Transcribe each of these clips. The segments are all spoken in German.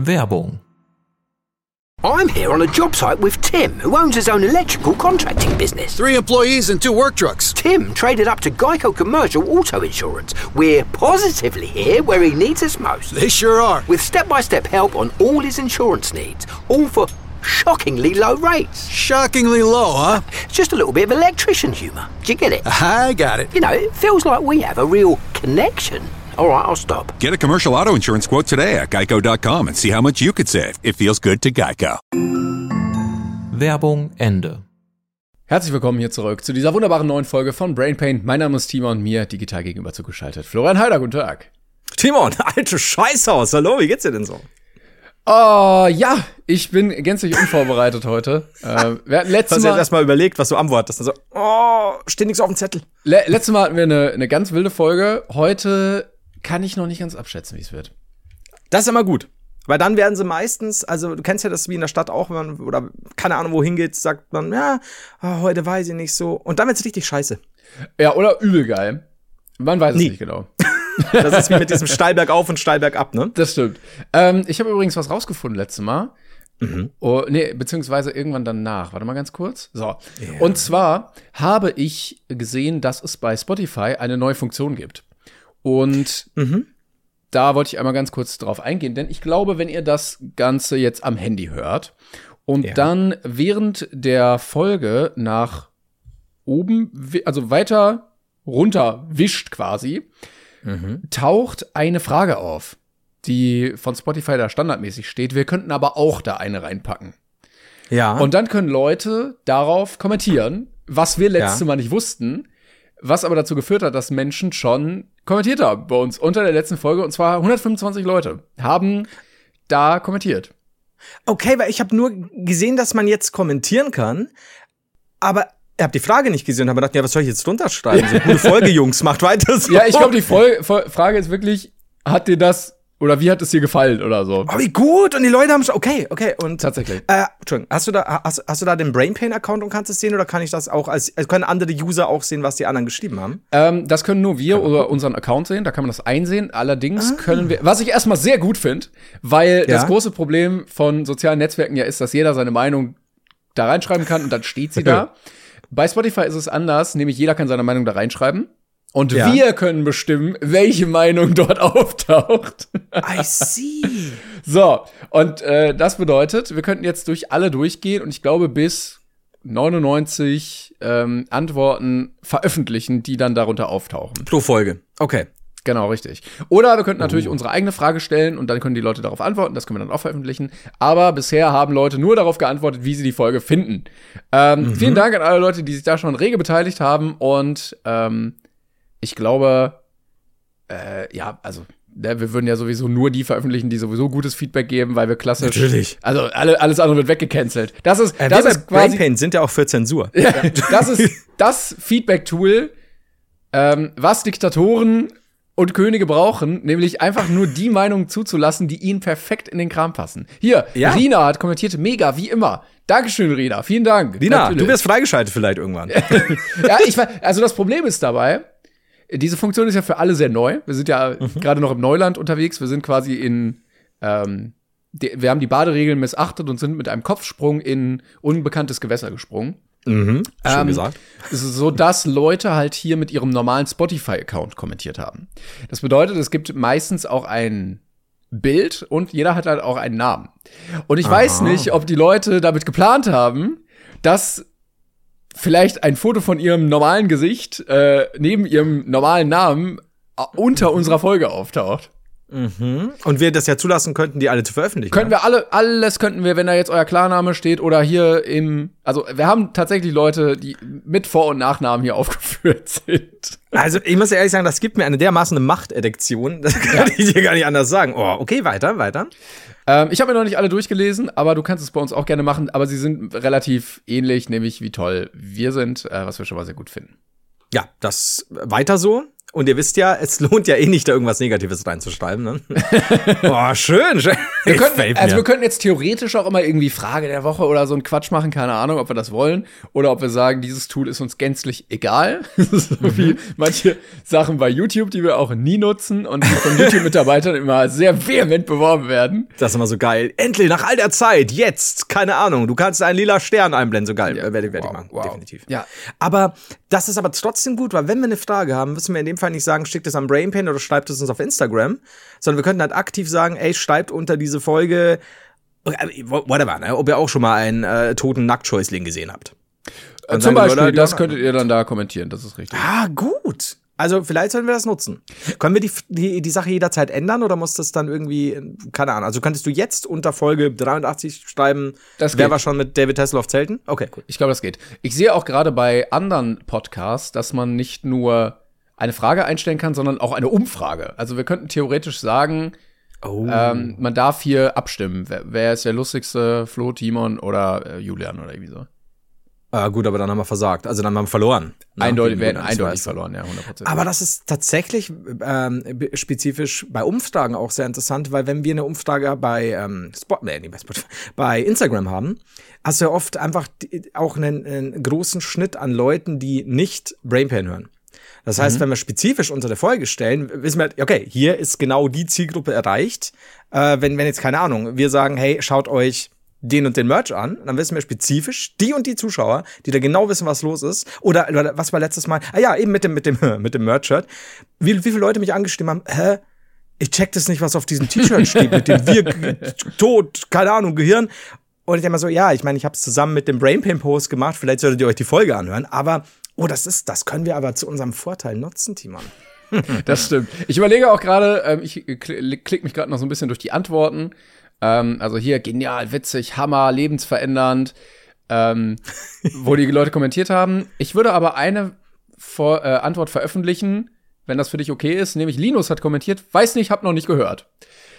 Werbung. I'm here on a job site with Tim, who owns his own electrical contracting business. 3 employees and 2 work trucks. Tim traded up to Geico Commercial Auto Insurance. We're positively here where he needs us most. They sure are. With step-by-step help on all his insurance needs, all for shockingly low rates. Shockingly low, huh? Just a little bit of electrician humour. Do you get it? I got it. You know, it feels like we have a real connection. All right, I'll stop. Get a commercial auto insurance quote today at geico.com and see how much you could save. It feels good to Geico. Werbung Ende. Herzlich willkommen hier zurück zu dieser wunderbaren neuen Folge von Brain Pain. Mein Name ist Timon, mir digital gegenüber zugeschaltet Florian Heider, guten Tag. Timon, alte Scheißhaus, hallo, wie geht's dir denn so? Ja, ich bin gänzlich unvorbereitet heute. Wir hatten letztes Mal erst mal überlegt, was du antwortest. Also, steht nichts auf dem Zettel. Letztes Mal hatten wir eine ganz wilde Folge. Heute kann ich noch nicht ganz abschätzen, wie es wird. Das ist immer gut. Weil dann werden sie meistens, also du kennst ja das wie in der Stadt auch, wenn man, oder keine Ahnung wohin geht, sagt man, ja, heute weiß ich nicht so. Und dann wird's richtig scheiße. Ja, oder übel geil. Man weiß es nicht genau. Das ist wie mit diesem steil bergauf und steil bergab, ne? Das stimmt. Ich habe übrigens was rausgefunden letztes Mal. Beziehungsweise irgendwann danach. Warte mal ganz kurz. So. Yeah. Und zwar habe ich gesehen, dass es bei Spotify eine neue Funktion gibt. Und da wollte ich einmal ganz kurz drauf eingehen, denn ich glaube, wenn ihr das Ganze jetzt am Handy hört und dann während der Folge nach oben, also weiter runter wischt quasi, taucht eine Frage auf, die von Spotify da standardmäßig steht. Wir könnten aber auch da eine reinpacken. Ja. Und dann können Leute darauf kommentieren, was wir letztes Mal nicht wussten, was aber dazu geführt hat, dass Menschen schon kommentiert haben bei uns unter der letzten Folge. Und zwar 125 Leute haben da kommentiert. Okay, weil ich habe nur gesehen, dass man jetzt kommentieren kann, aber ihr habt die Frage nicht gesehen und habt gedacht, ja, was soll ich jetzt drunter schreiben? So, gute Folge, Jungs, macht weiter so. Ja, ich glaube, die Frage ist wirklich, hat dir das oder wie hat es dir gefallen oder so? Oh, wie gut! Und die Leute haben schon, okay. Und tatsächlich. Entschuldigung, hast du da den Brain Pain Account und kannst es sehen oder kann ich das auch also können andere User auch sehen, was die anderen geschrieben haben? Das können nur wir oder unseren Account sehen, da kann man das einsehen. Allerdings können wir, was ich erstmal sehr gut finde, weil das große Problem von sozialen Netzwerken ja ist, dass jeder seine Meinung da reinschreiben kann und dann steht sie da. Bei Spotify ist es anders, nämlich jeder kann seine Meinung da reinschreiben. Und wir können bestimmen, welche Meinung dort auftaucht. I see. So, und das bedeutet, wir könnten jetzt durch alle durchgehen und ich glaube bis 99 Antworten veröffentlichen, die dann darunter auftauchen. Pro Folge, okay. Genau, richtig. Oder wir könnten natürlich unsere eigene Frage stellen und dann können die Leute darauf antworten, das können wir dann auch veröffentlichen. Aber bisher haben Leute nur darauf geantwortet, wie sie die Folge finden. Vielen Dank an alle Leute, die sich da schon rege beteiligt haben und ich glaube, wir würden ja sowieso nur die veröffentlichen, die sowieso gutes Feedback geben, weil wir klassisch. Natürlich. Also alles andere wird weggecancelt. Das ist quasi. Brain Pain sind ja auch für Zensur. Das ist das Feedback-Tool, was Diktatoren und Könige brauchen, nämlich einfach nur die Meinungen zuzulassen, die ihnen perfekt in den Kram passen. Hier, Rina hat kommentiert, mega, wie immer. Dankeschön, Rina, vielen Dank. Rina, natürlich. Du wirst freigeschaltet vielleicht irgendwann. Ja, also das Problem ist dabei, diese Funktion ist ja für alle sehr neu. Wir sind ja gerade noch im Neuland unterwegs. Wir sind quasi wir haben die Baderegeln missachtet und sind mit einem Kopfsprung in unbekanntes Gewässer gesprungen. Schön gesagt. So dass Leute halt hier mit ihrem normalen Spotify-Account kommentiert haben. Das bedeutet, es gibt meistens auch ein Bild und jeder hat halt auch einen Namen. Und ich weiß nicht, ob die Leute damit geplant haben, dass vielleicht ein Foto von ihrem normalen Gesicht neben ihrem normalen Namen unter unserer Folge auftaucht. Und wir das ja zulassen könnten, die alle zu veröffentlichen. Können wir alles könnten wir, wenn da jetzt euer Klarname steht oder hier also wir haben tatsächlich Leute, die mit Vor- und Nachnamen hier aufgeführt sind. Also ich muss ehrlich sagen, das gibt mir eine dermaßen eine Machterektion, das kann ich dir gar nicht anders sagen. Oh, okay, weiter. Ich habe mir noch nicht alle durchgelesen, aber du kannst es bei uns auch gerne machen, aber sie sind relativ ähnlich, nämlich wie toll wir sind, was wir schon mal sehr gut finden. Ja, das weiter so. Und ihr wisst ja, es lohnt ja eh nicht, da irgendwas Negatives reinzuschreiben. Ne? Oh, schön. Wir könnten jetzt theoretisch auch immer irgendwie Frage der Woche oder so einen Quatsch machen, keine Ahnung, ob wir das wollen oder ob wir sagen, dieses Tool ist uns gänzlich egal. So wie manche Sachen bei YouTube, die wir auch nie nutzen und die von YouTube-Mitarbeitern immer sehr vehement beworben werden. Das ist immer so geil. Endlich, nach all der Zeit, jetzt, keine Ahnung, du kannst einen lila Stern einblenden, so geil. Ja, werde ich machen, definitiv. Ja. Aber das ist aber trotzdem gut, weil wenn wir eine Frage haben, müssen wir in dem Fall nicht sagen, schickt es an Brainpain oder schreibt es uns auf Instagram, sondern wir könnten halt aktiv sagen, ey, schreibt unter diese Folge, whatever, ne, ob ihr auch schon mal einen toten Nacktscheußling gesehen habt. Zum Beispiel, das könntet ihr dann da kommentieren, das ist richtig. Ah, gut. Also vielleicht sollten wir das nutzen. Können wir die Sache jederzeit ändern oder muss das dann irgendwie, keine Ahnung, also könntest du jetzt unter Folge 83 schreiben, wer war schon mit David Hasselhoff zelten? Okay, cool. Ich glaube, das geht. Ich sehe auch gerade bei anderen Podcasts, dass man nicht nur eine Frage einstellen kann, sondern auch eine Umfrage. Also wir könnten theoretisch sagen, man darf hier abstimmen. Wer ist der lustigste, Flo, Timon oder Julian oder irgendwie so. Gut, aber dann haben wir versagt. Also dann haben wir verloren. Eindeutig verloren, ja, 100%. Aber das ist tatsächlich spezifisch bei Umfragen auch sehr interessant, weil wenn wir eine Umfrage bei bei Instagram haben, hast du ja oft einfach auch einen großen Schnitt an Leuten, die nicht Brainpain hören. Das heißt, wenn wir spezifisch unsere Folge stellen, wissen wir, okay, hier ist genau die Zielgruppe erreicht. Wenn jetzt, keine Ahnung, wir sagen, hey, schaut euch den und den Merch an, dann wissen wir spezifisch die und die Zuschauer, die da genau wissen, was los ist. Oder was war letztes Mal? Eben mit dem Merch-Shirt. Wie viele Leute mich angeschrieben haben, ich check das nicht, was auf diesem T-Shirt steht, mit dem Tod, keine Ahnung, Gehirn. Und ich denke mal so, ich meine, ich habe es zusammen mit dem Brainpain-Post gemacht, vielleicht solltet ihr euch die Folge anhören, aber das können wir aber zu unserem Vorteil nutzen, Timon. Das stimmt. Ich überlege auch gerade, ich klick mich gerade noch so ein bisschen durch die Antworten. Also hier, genial, witzig, Hammer, lebensverändernd, wo die Leute kommentiert haben. Ich würde aber eine Antwort veröffentlichen, wenn das für dich okay ist, nämlich Linus hat kommentiert, weiß nicht, hab noch nicht gehört.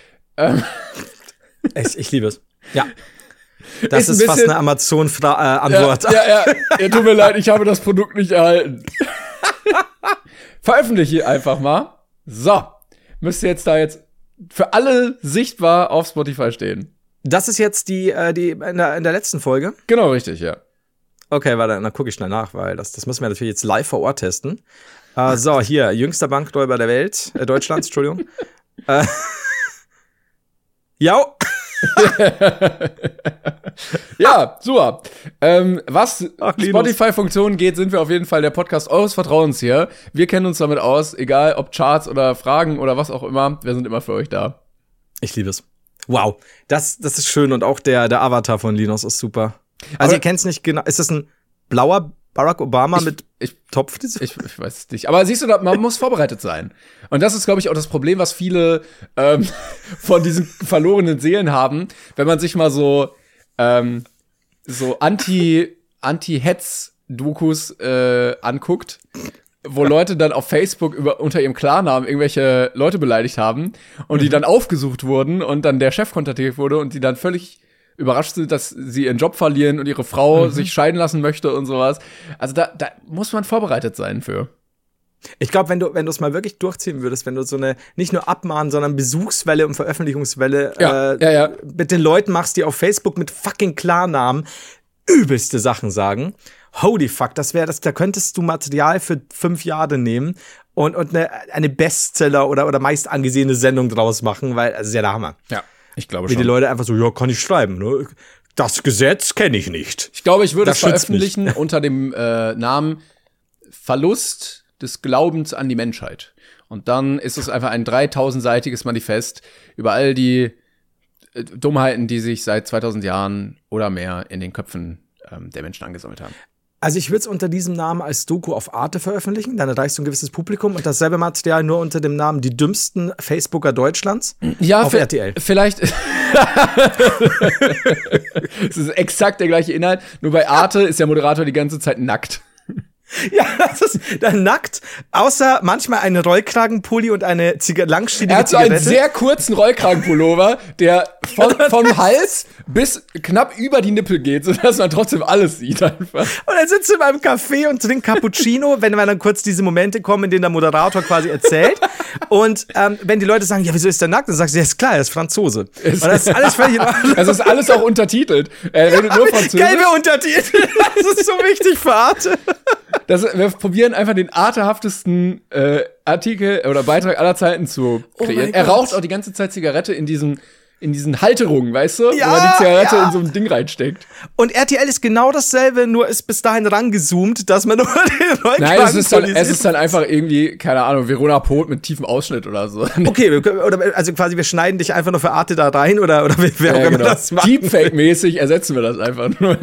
Ich liebe es. Ja. Das ist fast eine Amazon-Antwort. Ja, tut mir leid, ich habe das Produkt nicht erhalten. Veröffentliche einfach mal. So, müsste jetzt für alle sichtbar auf Spotify stehen. Das ist jetzt die in der letzten Folge? Genau, richtig, ja. Okay, warte, dann gucke ich schnell nach, weil das müssen wir natürlich jetzt live vor Ort testen. So, hier, jüngster Bankräuber der Welt, Deutschlands, Entschuldigung. Ja. Ja, super. Was Spotify-Funktionen geht, sind wir auf jeden Fall der Podcast eures Vertrauens hier. Wir kennen uns damit aus, egal ob Charts oder Fragen oder was auch immer. Wir sind immer für euch da. Ich liebe es. Wow, das ist schön und auch der Avatar von Linus ist super. Also ihr kennt es nicht genau. Ist das ein blauer Barack Obama mit Topf? Ich weiß es nicht. Aber siehst du, man muss vorbereitet sein. Und das ist, glaube ich, auch das Problem, was viele von diesen verlorenen Seelen haben, wenn man sich mal so Anti-Hetz-Dokus anguckt, wo Leute dann auf Facebook unter ihrem Klarnamen irgendwelche Leute beleidigt haben und die dann aufgesucht wurden und dann der Chef kontaktiert wurde und die dann völlig überrascht sind, dass sie ihren Job verlieren und ihre Frau sich scheiden lassen möchte und sowas. Also da muss man vorbereitet sein für. Ich glaube, wenn du es mal wirklich durchziehen würdest, wenn du so eine nicht nur Abmahn, sondern Besuchswelle und Veröffentlichungswelle mit den Leuten machst, die auf Facebook mit fucking Klarnamen übelste Sachen sagen. Holy fuck, da könntest du Material für 5 Jahre nehmen und eine Bestseller oder meist angesehene Sendung draus machen, weil, also ist ja der Hammer. Ja, ich glaube schon. schon. Die Leute einfach so, ja, kann ich schreiben, ne? Das Gesetz kenne ich nicht. Ich glaube, ich würde es veröffentlichen unter dem Namen Verlust des Glaubens an die Menschheit. Und dann ist es einfach ein 3000-seitiges Manifest über all die Dummheiten, die sich seit 2000 Jahren oder mehr in den Köpfen der Menschen angesammelt haben. Also ich würde es unter diesem Namen als Doku auf Arte veröffentlichen, dann erreichst du ein gewisses Publikum und dasselbe Material nur unter dem Namen Die dümmsten Facebooker Deutschlands auf RTL. Vielleicht. Es ist exakt der gleiche Inhalt, nur bei Arte ist der Moderator die ganze Zeit nackt. Ja, das ist dann nackt, außer manchmal einen Rollkragenpulli und eine langstielige Er hat so einen sehr kurzen Rollkragenpullover, der vom Hals bis knapp über die Nippel geht, sodass man trotzdem alles sieht einfach. Und dann sitzt du in einem Café und trinkt Cappuccino, wenn dann kurz diese Momente kommen, in denen der Moderator quasi erzählt. Und wenn die Leute sagen, ja, wieso ist der nackt? Dann sagst du, ja, ist klar, er ist Franzose. Und das ist alles völlig in Ordnung. Es ist alles auch untertitelt. Er redet nur Französisch. Gelbe Untertitel. Das ist so wichtig für Arte. Wir probieren einfach den artehaftesten Artikel oder Beitrag aller Zeiten zu kreieren. Er raucht auch die ganze Zeit Zigarette in diesen Halterungen, weißt du? Ja, wo man die Zigarette in so ein Ding reinsteckt. Und RTL ist genau dasselbe, nur ist bis dahin rangezoomt, dass man nur den Rückgang Nein, es ist dann einfach irgendwie, keine Ahnung, Verona Poth mit tiefem Ausschnitt oder so. Okay, also quasi wir schneiden dich einfach nur für Arte da rein oder wer auch immer das macht. Deepfake-mäßig ersetzen wir das einfach nur.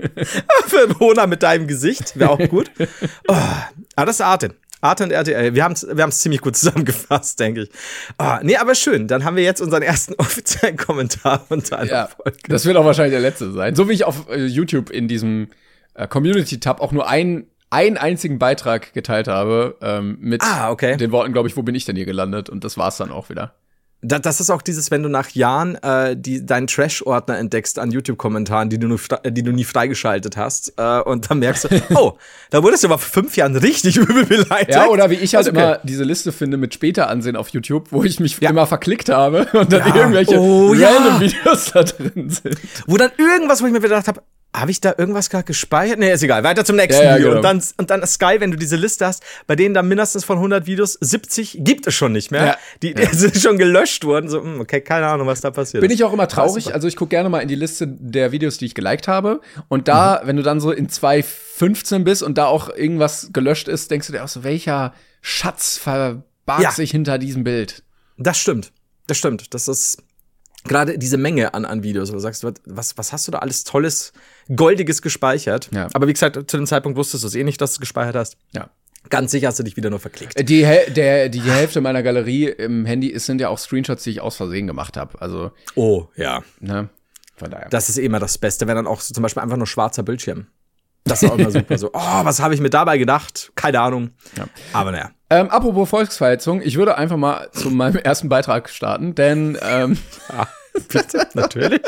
Verona mit deinem Gesicht, wäre auch gut. Das ist Arte. Arte und RTL, wir haben's ziemlich gut zusammengefasst, denke ich. Nee, aber schön, dann haben wir jetzt unseren ersten offiziellen Kommentar unter einer Folge. Das wird auch wahrscheinlich der letzte sein. So wie ich auf YouTube in diesem Community-Tab auch nur einen einzigen Beitrag geteilt habe, mit den Worten, glaube ich, wo bin ich denn hier gelandet? Und das war's dann auch wieder. Das ist auch dieses, wenn du nach Jahren deinen Trash-Ordner entdeckst an YouTube-Kommentaren, die du nie freigeschaltet hast, und dann merkst du, oh, da wurdest du aber vor 5 Jahren richtig übel beleidigt. Ja, oder wie ich halt immer diese Liste finde mit später ansehen auf YouTube, wo ich mich immer verklickt habe und dann irgendwelche random Videos da drin sind. Wo dann irgendwas, wo ich mir gedacht habe, habe ich da irgendwas gerade gespeichert? Nee, ist egal. Weiter zum nächsten Video. Genau. Und dann ist geil, wenn du diese Liste hast, bei denen dann mindestens von 100 Videos 70 gibt es schon nicht mehr. Ja. Die sind schon gelöscht worden. So, okay, keine Ahnung, was da passiert ist. Bin ich auch immer traurig. Also ich gucke gerne mal in die Liste der Videos, die ich geliked habe. Und da, wenn du dann so in 2015 bist und da auch irgendwas gelöscht ist, denkst du dir auch so, welcher Schatz verbarg sich hinter diesem Bild? Das stimmt. Das ist gerade diese Menge an Videos, wo du sagst, was hast du da alles Tolles, Goldiges gespeichert? Ja. Aber wie gesagt, zu dem Zeitpunkt wusstest du es nicht, dass du gespeichert hast. Ja. Ganz sicher hast du dich wieder nur verklickt. Die Hälfte meiner Galerie im Handy sind ja auch Screenshots, die ich aus Versehen gemacht habe. Also, ja. Ne? Von daher. Das ist immer das Beste, wenn dann auch so zum Beispiel einfach nur schwarzer Bildschirm. Das ist auch immer super so. Was habe ich mir dabei gedacht? Keine Ahnung. Ja. Aber naja. Apropos Volksverhetzung, ich würde einfach mal zu meinem ersten Beitrag starten, denn bitte, natürlich.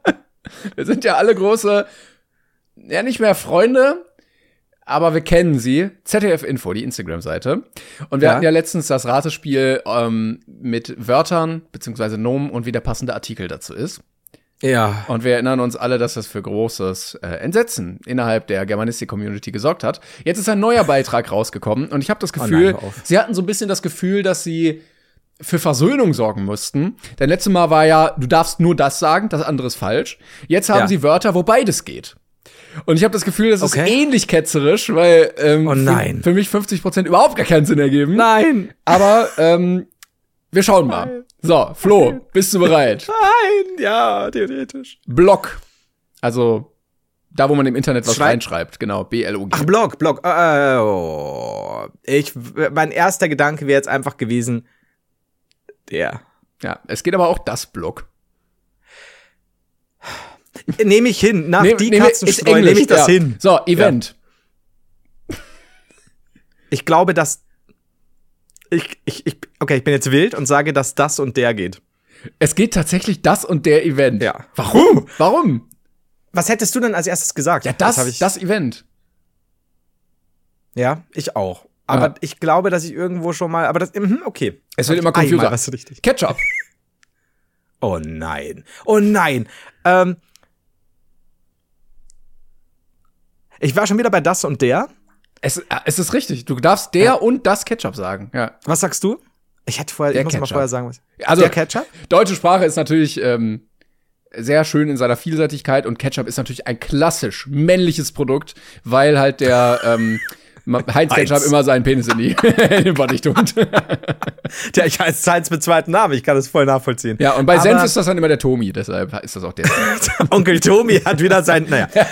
Wir sind ja alle große, nicht mehr Freunde, aber wir kennen sie. ZDF Info, die Instagram-Seite. Und wir hatten ja letztens das Ratespiel mit Wörtern, beziehungsweise Nomen und wie der passende Artikel dazu ist. Ja. Und wir erinnern uns alle, dass das für großes Entsetzen innerhalb der Germanistik-Community gesorgt hat. Jetzt ist ein neuer Beitrag rausgekommen und ich habe das Gefühl, sie hatten so ein bisschen das Gefühl, dass sie für Versöhnung sorgen mussten. Denn letztes Mal war ja, du darfst nur das sagen, das andere ist falsch. Jetzt haben sie Wörter, wo beides geht. Und ich habe das Gefühl, das ist ähnlich ketzerisch, weil für mich 50% überhaupt gar keinen Sinn ergeben. Nein. Aber wir schauen mal. So, Flo, bist du bereit? Nein, ja, theoretisch. Blog. Also, da, wo man im Internet was reinschreibt. Genau, B-L-O-G. Ach, Blog. Mein erster Gedanke wäre jetzt einfach gewesen, Ja, es geht aber auch das Blog. Nehme ich hin. Nach die Katzenstreu nehme ich das hin. So, Event. Ja. Ich glaube, dass okay, ich bin jetzt wild und sage, dass das und der geht. Es geht tatsächlich das und der Event. Ja. Warum? Was hättest du denn als erstes gesagt? Ja, das Event. Ja, ich auch. Aber ich glaube, dass ich irgendwo schon mal, aber das, okay. Es wird immer konfuser. Ketchup. Oh nein. Ich war schon wieder bei das und der. Es ist richtig. Du darfst der und das Ketchup sagen. Ja. Was sagst du? Ich muss mal vorher sagen, was. Also, der Ketchup? Deutsche Sprache ist natürlich sehr schön in seiner Vielseitigkeit und Ketchup ist natürlich ein klassisch männliches Produkt, weil halt der Heinz Ketchup immer seinen Penis in den Body tut. Ja, ich heiße Heinz mit zweiten Namen, ich kann das voll nachvollziehen. Ja, und bei Senf ist das dann immer der Tomi, deshalb ist das auch der. Onkel Tomi hat wieder gut.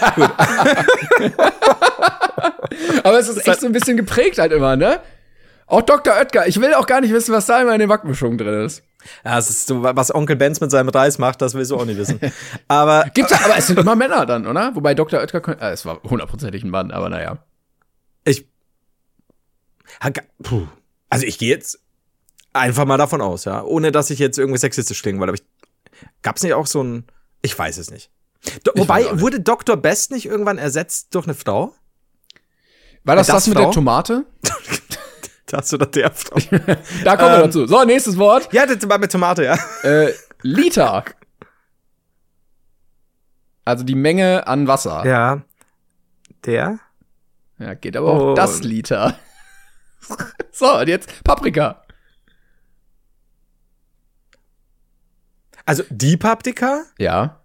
Aber es ist echt so ein bisschen geprägt halt immer, ne? Auch Dr. Oetker, ich will auch gar nicht wissen, was da immer in den Backmischungen drin ist. Ja, es ist so, was Onkel Benz mit seinem Reis macht, das willst du auch nicht wissen. Aber es sind immer Männer dann, oder? Wobei Dr. Oetker, es war 100%ig ein Mann, aber naja. Also ich gehe jetzt einfach mal davon aus, ja, ohne dass ich jetzt irgendwie sexistisch klingen, weil Gab's nicht auch so ein, ich weiß es nicht. Wobei, wurde Dr. Best nicht irgendwann ersetzt durch eine Frau? War das mit der Tomate? Das oder der Frau? Da kommen wir dazu. So, nächstes Wort. Ja, das war mit Tomate, ja. Liter. Also die Menge an Wasser. Ja. Der? Ja, geht aber auch das Liter. So, und jetzt Paprika. Also die Paprika? Ja.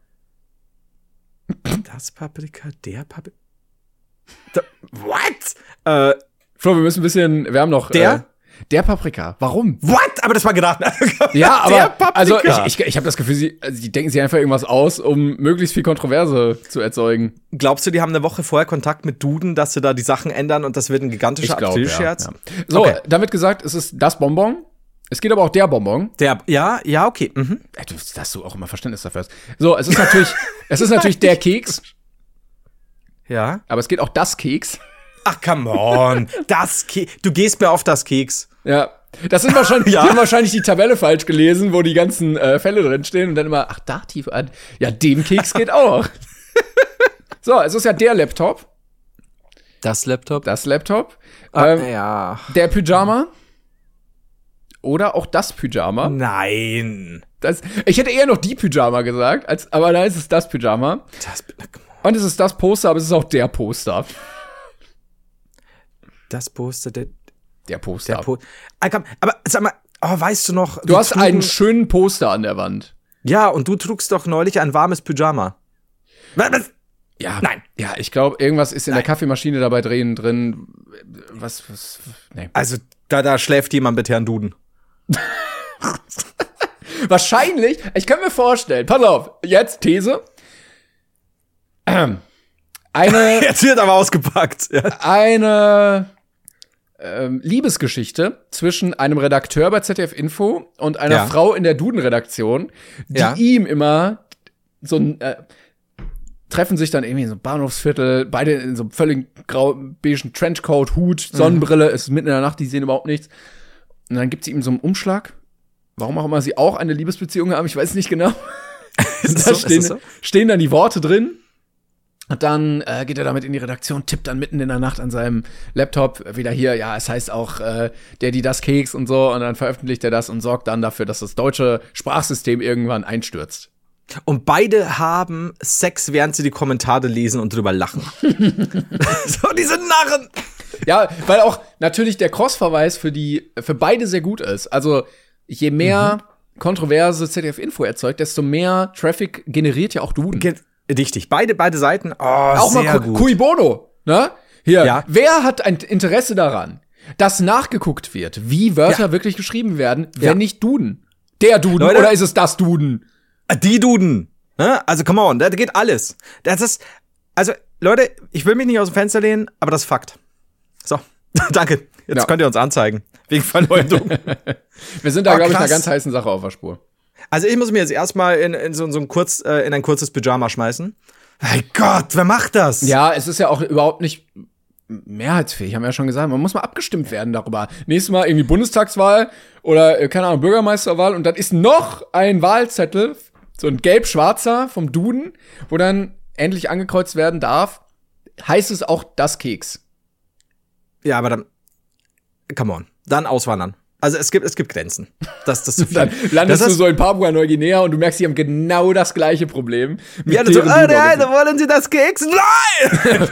Das Paprika, der Paprika. What? Flo, wir haben noch der Paprika. Warum? What? Aber das war gedacht. Ja, aber der Paprika. Also ich habe das Gefühl, sie denken sich einfach irgendwas aus, um möglichst viel Kontroverse zu erzeugen. Glaubst du, die haben eine Woche vorher Kontakt mit Duden, dass sie da die Sachen ändern und das wird ein gigantischer Aprilscherz? Ja. So, damit gesagt, es ist das Bonbon. Es geht aber auch der Bonbon. Ja, okay. Mhm. Dass du auch immer Verständnis dafür hast. So, es ist natürlich der Keks. Ja. Aber es geht auch das Keks. Ach, come on. Das Keks. Du gehst mir auf das Keks. Ja. Das sind wahrscheinlich, die haben wahrscheinlich die Tabelle falsch gelesen, wo die ganzen Fälle drin stehen und dann immer, ach, da tief an. Ja, dem Keks geht auch. So, es ist ja der Laptop. Das Laptop. Ja. Der Pyjama. Oder auch das Pyjama. Nein. Ich hätte eher noch die Pyjama gesagt, aber da ist es das Pyjama. Und es ist das Poster, aber es ist auch der Poster. Das Poster, der Poster. Aber sag mal, weißt du noch? Du hast einen schönen Poster an der Wand. Ja, und du trugst doch neulich ein warmes Pyjama. Was? Ja, nein. Ja, ich glaube, irgendwas ist in der Kaffeemaschine dabei drin. Nee. Also, da schläft jemand mit Herrn Duden. Wahrscheinlich, ich kann mir vorstellen, pass auf, jetzt These. Jetzt wird aber ausgepackt. Ja. Eine Liebesgeschichte zwischen einem Redakteur bei ZDF Info und einer Frau in der Duden-Redaktion, die ihm immer so ein treffen sich dann irgendwie in so einem Bahnhofsviertel, beide in so einem völlig grau-beigen Trenchcoat, Hut, Sonnenbrille, es ist mitten in der Nacht, die sehen überhaupt nichts. Und dann gibt sie ihm so einen Umschlag. Warum auch immer sie auch eine Liebesbeziehung haben, ich weiß nicht genau. Da stehen dann die Worte drin. Und dann geht er damit in die Redaktion, tippt dann mitten in der Nacht an seinem Laptop wieder hier, ja, es heißt auch das Keks und so. Und dann veröffentlicht er das und sorgt dann dafür, dass das deutsche Sprachsystem irgendwann einstürzt. Und beide haben Sex, während sie die Kommentare lesen und drüber lachen. So, diese Narren! Ja, weil auch natürlich der Cross-Verweis für beide sehr gut ist. Also, je mehr Kontroverse ZDF-Info erzeugt, desto mehr Traffic generiert ja auch Duden. Richtig, beide Seiten. Auch sehr mal gut. Cui bono, ne? Hier, wer hat ein Interesse daran, dass nachgeguckt wird, wie Wörter wirklich geschrieben werden, wenn nicht Duden? Der Duden, Leute, oder ist es das Duden? Die Duden. Ne? Also, come on, da geht alles. Also, Leute, ich will mich nicht aus dem Fenster lehnen, aber das ist Fakt. So, danke. Jetzt könnt ihr uns anzeigen. Wegen Verleumdung. Wir sind da, glaube ich, einer ganz heißen Sache auf der Spur. Also, ich muss mir jetzt erstmal in ein kurzes Pyjama schmeißen. Mein Gott, wer macht das? Ja, es ist ja auch überhaupt nicht mehrheitsfähig, haben wir ja schon gesagt. Man muss mal abgestimmt werden darüber. Nächstes Mal irgendwie Bundestagswahl oder, keine Ahnung, Bürgermeisterwahl. Und dann ist noch ein Wahlzettel, so ein gelb-schwarzer vom Duden, wo dann endlich angekreuzt werden darf, heißt es auch das Keks. Ja, aber dann, come on, dann auswandern. Also es gibt Grenzen. Das zu viel. Dann landest du so in Papua-Neuguinea und du merkst, die haben genau das gleiche Problem. Ja, du so, wollen Sie das Keks? Nein!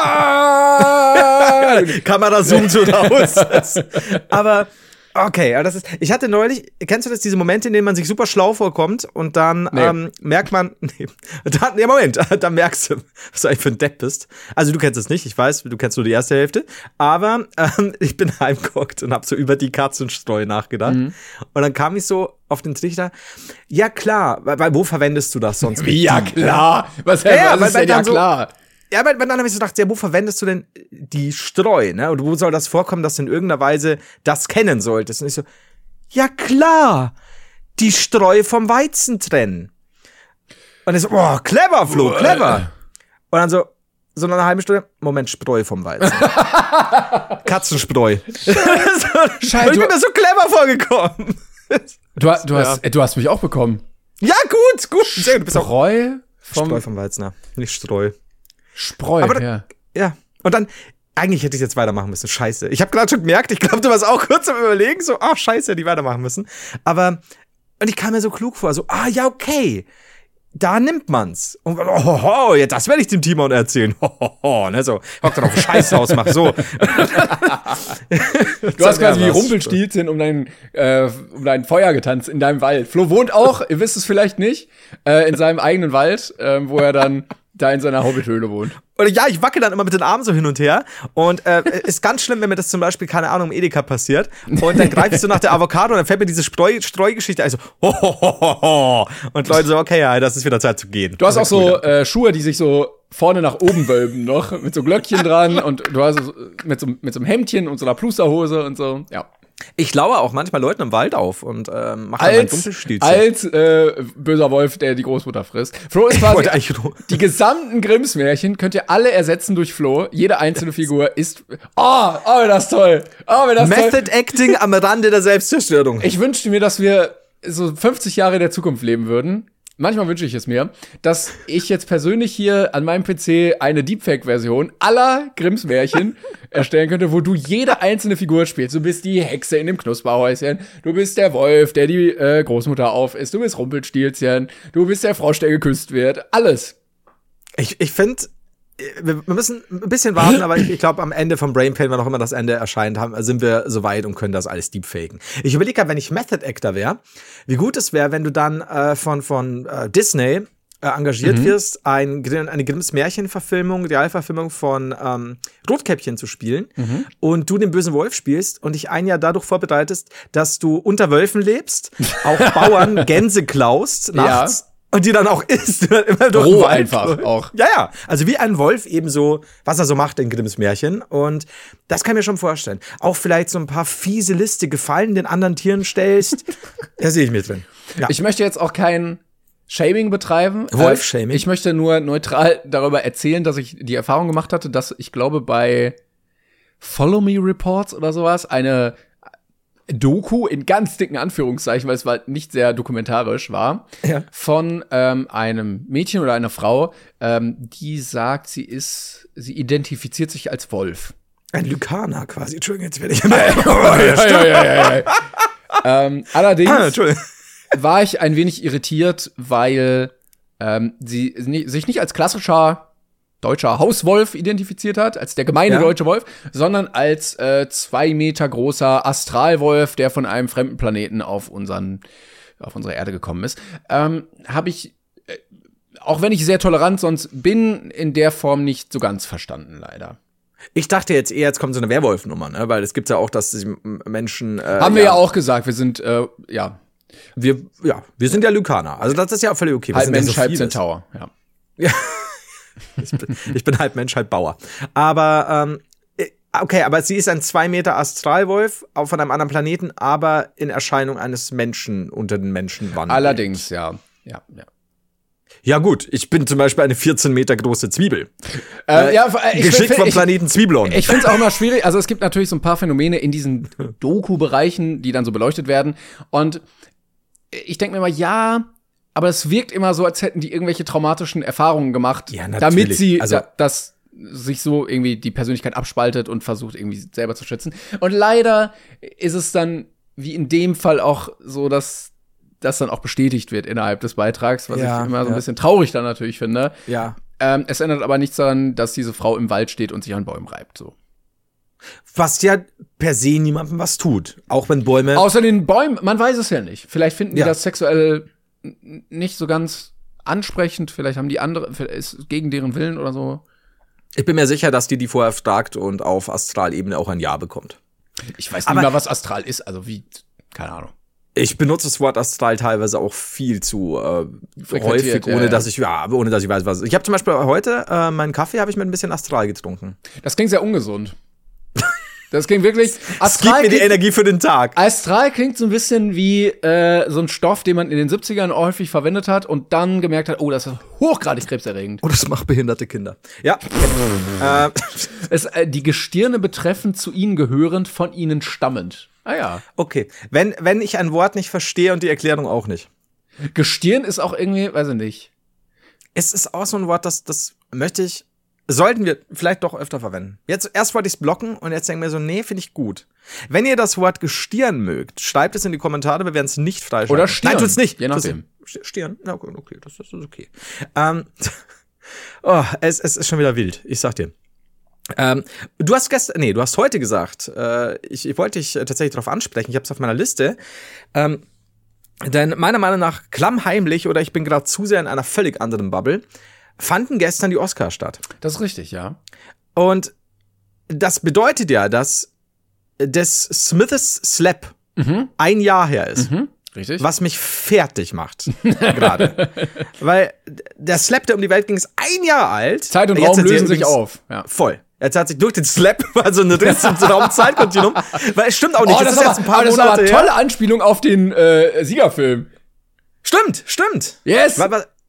Kamera zoomt so raus. Aber okay, aber ich hatte neulich, kennst du das, diese Momente, in denen man sich super schlau vorkommt und dann merkt man, dann merkst du, was du eigentlich für ein Depp bist. Also du kennst es nicht, ich weiß, du kennst nur die erste Hälfte, aber ich bin heimgeguckt und hab so über die Katzenstreu nachgedacht. Und dann kam ich so auf den Trichter, ja klar, weil wo verwendest du das sonst? Ja klar, was ist denn ja klar? Ja, aber dann habe ich so gedacht, ja, wo verwendest du denn die Streu, ne? Und wo soll das vorkommen, dass du in irgendeiner Weise das kennen solltest? Und ich so, ja klar, die Streu vom Weizen trennen. Und ich so, oh, clever, Flo, clever. Und dann so nach einer halben Stunde, Moment, Spreu vom Weizen. Katzenspreu. Scheiße. Ich bin da so clever vorgekommen. Du hast mich auch bekommen. Ja, gut. Sehr gut. Du bist auch Spreu vom Weizner, nicht Streu. Spreu, Aber ja. Ja, und dann, eigentlich hätte ich jetzt weitermachen müssen. Scheiße. Ich habe gerade schon gemerkt, ich glaube, du warst auch kurz am Überlegen, so, scheiße, hätte ich weitermachen müssen. Aber, und ich kam mir so klug vor, so, ja, okay. Da nimmt man's. Und ja, das werde ich dem Timon erzählen. Ne, so, hock dann auf den Scheißhaus, mach so. Du hast quasi wie Rumpelstilzchen um dein Feuer getanzt in deinem Wald. Flo wohnt auch, ihr wisst es vielleicht nicht, in seinem eigenen Wald, wo er dann da in seiner Hobbithöhle wohnt. Und ja, ich wacke dann immer mit den Armen so hin und her. Und ist ganz schlimm, wenn mir das zum Beispiel, keine Ahnung, im Edeka passiert. Und dann greife ich so nach der Avocado und dann fällt mir diese Streugeschichte ein. So, und Leute so, okay, ja, das ist wieder Zeit zu gehen. Du hast auch so Schuhe, die sich so vorne nach oben wölben noch, mit so Glöckchen dran. Und du hast so, mit so einem Hemdchen und so einer Plusterhose und so, ja. Ich laue auch manchmal Leuten im Wald auf und mache dann mein Dumpelstilzchen. Als böser Wolf, der die Großmutter frisst. Flo ist quasi, die gesamten Grimms-Märchen könnt ihr alle ersetzen durch Flo. Jede einzelne Figur ist, wäre das toll. Method Acting am Rande der Selbstzerstörung. Ich wünschte mir, dass wir so 50 Jahre in der Zukunft leben würden. Manchmal wünsche ich es mir, dass ich jetzt persönlich hier an meinem PC eine Deepfake-Version aller Grimms-Märchen erstellen könnte, wo du jede einzelne Figur spielst. Du bist die Hexe in dem Knusperhäuschen, du bist der Wolf, der die Großmutter aufisst, du bist Rumpelstilzchen, du bist der Frosch, der geküsst wird. Alles. Ich finde, wir müssen ein bisschen warten, aber ich glaube, am Ende vom Brain Pain, wann auch immer das Ende erscheint, sind wir soweit und können das alles deepfaken. Ich überlege gerade, wenn ich Method Actor wäre, wie gut es wäre, wenn du dann von Disney engagiert wirst, eine Grimms Märchenverfilmung, Realverfilmung von Rotkäppchen zu spielen und du den bösen Wolf spielst und dich ein Jahr dadurch vorbereitest, dass du unter Wölfen lebst, auch Bauern Gänse klaust nachts. Ja. Und die dann auch isst. Immer durch roh einfach auch. Ja. Also wie ein Wolf eben so, was er so macht in Grimms Märchen. Und das kann ich mir schon vorstellen. Auch vielleicht so ein paar fiese, listige Fallen den anderen Tieren stellst. Da sehe ich mich drin. Ja. Ich möchte jetzt auch kein Shaming betreiben. Wolf-Shaming. Ich möchte nur neutral darüber erzählen, dass ich die Erfahrung gemacht hatte, dass ich glaube bei Follow Me Reports oder sowas eine Doku in ganz dicken Anführungszeichen, weil es war nicht sehr dokumentarisch war, von einem Mädchen oder einer Frau, die sagt, sie identifiziert sich als Wolf. Ein Lykaner quasi. Entschuldigung, jetzt werde ich allerdings war ich ein wenig irritiert, weil sie sich nicht als klassischer deutscher Hauswolf identifiziert hat, als der gemeine deutsche Wolf, sondern als 2 Meter großer Astralwolf, der von einem fremden Planeten auf unsere Erde gekommen ist. Habe ich, auch wenn ich sehr tolerant sonst bin, in der Form nicht so ganz verstanden, leider. Ich dachte jetzt eher, kommt so eine Werwolf-Nummer, ne? Weil es gibt ja auch, dass sich Menschen haben wir ja auch gesagt, wir sind, Wir sind ja Lykaner. Also das ist ja auch völlig okay. Halb Mensch, halb Zentaur, ja. Ich bin halb Mensch, halb Bauer. Aber, okay, aber sie ist ein 2 Meter Astralwolf auch von einem anderen Planeten, aber in Erscheinung eines Menschen unter den Menschen wandelt. Allerdings, ja. Ja gut, ich bin zum Beispiel eine 14 Meter große Zwiebel. Geschickt vom Planeten Zwiebelon. Ich finde es auch immer schwierig. Also es gibt natürlich so ein paar Phänomene in diesen Doku-Bereichen, die dann so beleuchtet werden. Und ich denke mir immer, aber es wirkt immer so, als hätten die irgendwelche traumatischen Erfahrungen gemacht, damit sie das sich so irgendwie die Persönlichkeit abspaltet und versucht irgendwie selber zu schützen. Und leider ist es dann wie in dem Fall auch so, dass das dann auch bestätigt wird innerhalb des Beitrags, was ich immer so ein bisschen traurig dann natürlich finde. Ja. Es ändert aber nichts daran, dass diese Frau im Wald steht und sich an Bäumen reibt, so. Was ja per se niemandem was tut. Auch wenn Bäume. Außer den Bäumen, man weiß es ja nicht. Vielleicht finden die das sexuell nicht so ganz ansprechend. Vielleicht haben die andere, ist gegen deren Willen oder so. Ich bin mir sicher, dass die vorher fragt und auf Astralebene auch ein Ja bekommt. Ich weiß nicht mal, was Astral ist. Also wie, keine Ahnung. Ich benutze das Wort Astral teilweise auch viel zu häufig, ohne dass ich weiß, was. Ich habe zum Beispiel heute meinen Kaffee habe ich mit ein bisschen Astral getrunken. Das klingt sehr ungesund. Das klingt wirklich. Es gibt mir die Energie für den Tag. Astral klingt so ein bisschen wie so ein Stoff, den man in den 70ern häufig verwendet hat und dann gemerkt hat, oh, das ist hochgradig krebserregend. Oh, das macht behinderte Kinder. Ja. Die Gestirne betreffend zu ihnen gehörend, von ihnen stammend. Ah ja. Okay. Wenn ich ein Wort nicht verstehe und die Erklärung auch nicht. Gestirn ist auch irgendwie, weiß ich nicht. Es ist auch so ein Wort, das sollten wir vielleicht doch öfter verwenden. Erst wollte ich es blocken und jetzt denke ich mir so, nee, finde ich gut. Wenn ihr das Wort Gestirn mögt, schreibt es in die Kommentare, wir werden es nicht freischalten. Oder Stirn. Nein, tut's nicht. Je nachdem. Stirn? Ja, okay, das ist okay. Es ist schon wieder wild, ich sag dir. Du hast heute gesagt, ich wollte dich tatsächlich darauf ansprechen, ich habe es auf meiner Liste, denn meiner Meinung nach klammheimlich oder ich bin gerade zu sehr in einer völlig anderen Bubble, fanden gestern die Oscars statt. Das ist richtig, ja. Und das bedeutet ja, dass des Smiths Slap ein Jahr her ist. Richtig. Was mich fertig macht. Gerade. Weil der Slap, der um die Welt ging, ist ein Jahr alt. Zeit und Raum lösen sich auf. Ja. Voll. Jetzt hat sich durch den Slap, also eine Riss im Raum-Zeit-Kontinuum. Weil es stimmt auch nicht. Das ist jetzt ein paar Monate her. Das ist aber eine tolle Anspielung auf den Siegerfilm. Stimmt. Yes.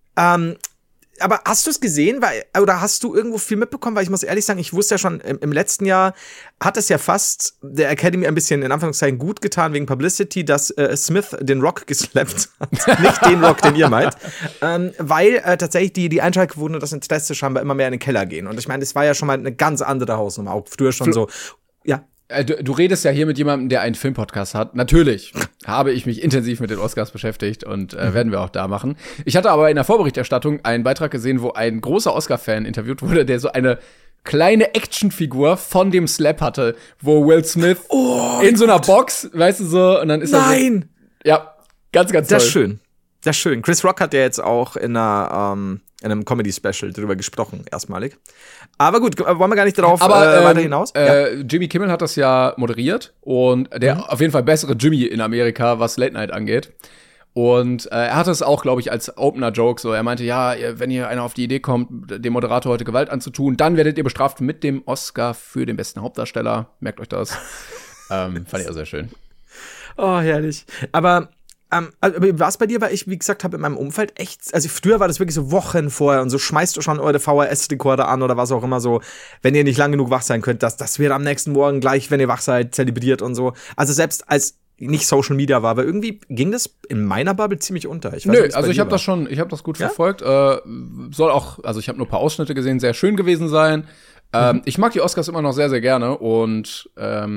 Aber hast du es gesehen? Oder hast du irgendwo viel mitbekommen? Weil ich muss ehrlich sagen, ich wusste ja schon, im letzten Jahr hat es ja fast der Academy ein bisschen in Anführungszeichen gut getan wegen Publicity, dass Smith den Rock geslappt hat. Nicht den Rock, den ihr meint. Weil tatsächlich die Einschaltquoten und das Interesse scheinbar immer mehr in den Keller gehen. Und ich meine, das war ja schon mal eine ganz andere Hausnummer. Auch früher schon so, ja. Du redest ja hier mit jemandem, der einen Filmpodcast hat. Natürlich habe ich mich intensiv mit den Oscars beschäftigt und werden wir auch da machen. Ich hatte aber in der Vorberichterstattung einen Beitrag gesehen, wo ein großer Oscar-Fan interviewt wurde, der so eine kleine Actionfigur von dem Slap hatte, wo Will Smith in so einer Box, weißt du so, und dann ist er so. Nein! Ja, ganz, ganz toll. Das ist schön. Chris Rock hat ja jetzt auch in einem Comedy-Special drüber gesprochen, erstmalig. Aber gut, wollen wir gar nicht darauf weiter hinaus? Jimmy Kimmel hat das ja moderiert und der auf jeden Fall bessere Jimmy in Amerika, was Late Night angeht. Und er hatte es auch, glaube ich, als Opener-Joke so. Er meinte, ja, wenn hier einer auf die Idee kommt, dem Moderator heute Gewalt anzutun, dann werdet ihr bestraft mit dem Oscar für den besten Hauptdarsteller. Merkt euch das. Fand ich auch sehr schön. Oh, herrlich. Aber war es bei dir, weil ich, wie gesagt habe, in meinem Umfeld echt, also früher war das wirklich so Wochen vorher und so schmeißt du schon eure VHS-Rekorder an oder was auch immer so, wenn ihr nicht lang genug wach sein könnt, das wird am nächsten Morgen gleich, wenn ihr wach seid, zelebriert und so. Also selbst als nicht Social Media war, aber irgendwie ging das in meiner Bubble ziemlich unter. Ich habe das gut verfolgt. Soll auch, also ich habe nur ein paar Ausschnitte gesehen, sehr schön gewesen sein. Ich mag die Oscars immer noch sehr, sehr gerne und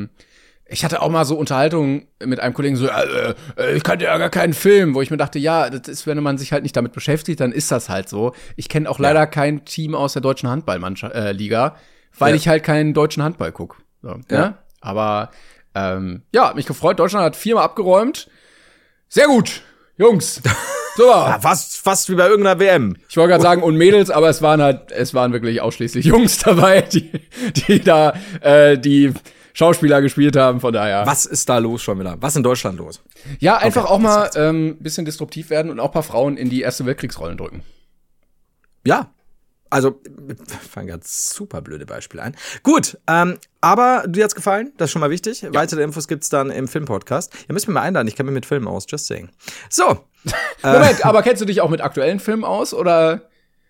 ich hatte auch mal so Unterhaltungen mit einem Kollegen so, ich kannte ja gar keinen Film, wo ich mir dachte, ja, das ist, wenn man sich halt nicht damit beschäftigt, dann ist das halt so. Ich kenne auch leider kein Team aus der deutschen Handball-Liga, weil ich halt keinen deutschen Handball gucke. So, ja. Aber mich gefreut. Deutschland hat 4-mal abgeräumt. Sehr gut, Jungs. Super. Ja, fast wie bei irgendeiner WM. Ich wollte gerade sagen, und Mädels, aber es waren wirklich ausschließlich Jungs dabei, die da die Schauspieler gespielt haben, von daher. Was ist da los schon wieder? Was ist in Deutschland los? Ja, einfach auch mal ein bisschen disruptiv werden und auch ein paar Frauen in die Erste Weltkriegsrollen drücken. Ja, also fangen ganz super blöde Beispiele ein. Gut, aber dir hat's gefallen, das ist schon mal wichtig. Ja. Weitere Infos gibt's dann im Filmpodcast. Ihr müsst mich mal einladen, ich kenne mich mit Filmen aus, just saying. So. Moment, aber kennst du dich auch mit aktuellen Filmen aus, oder?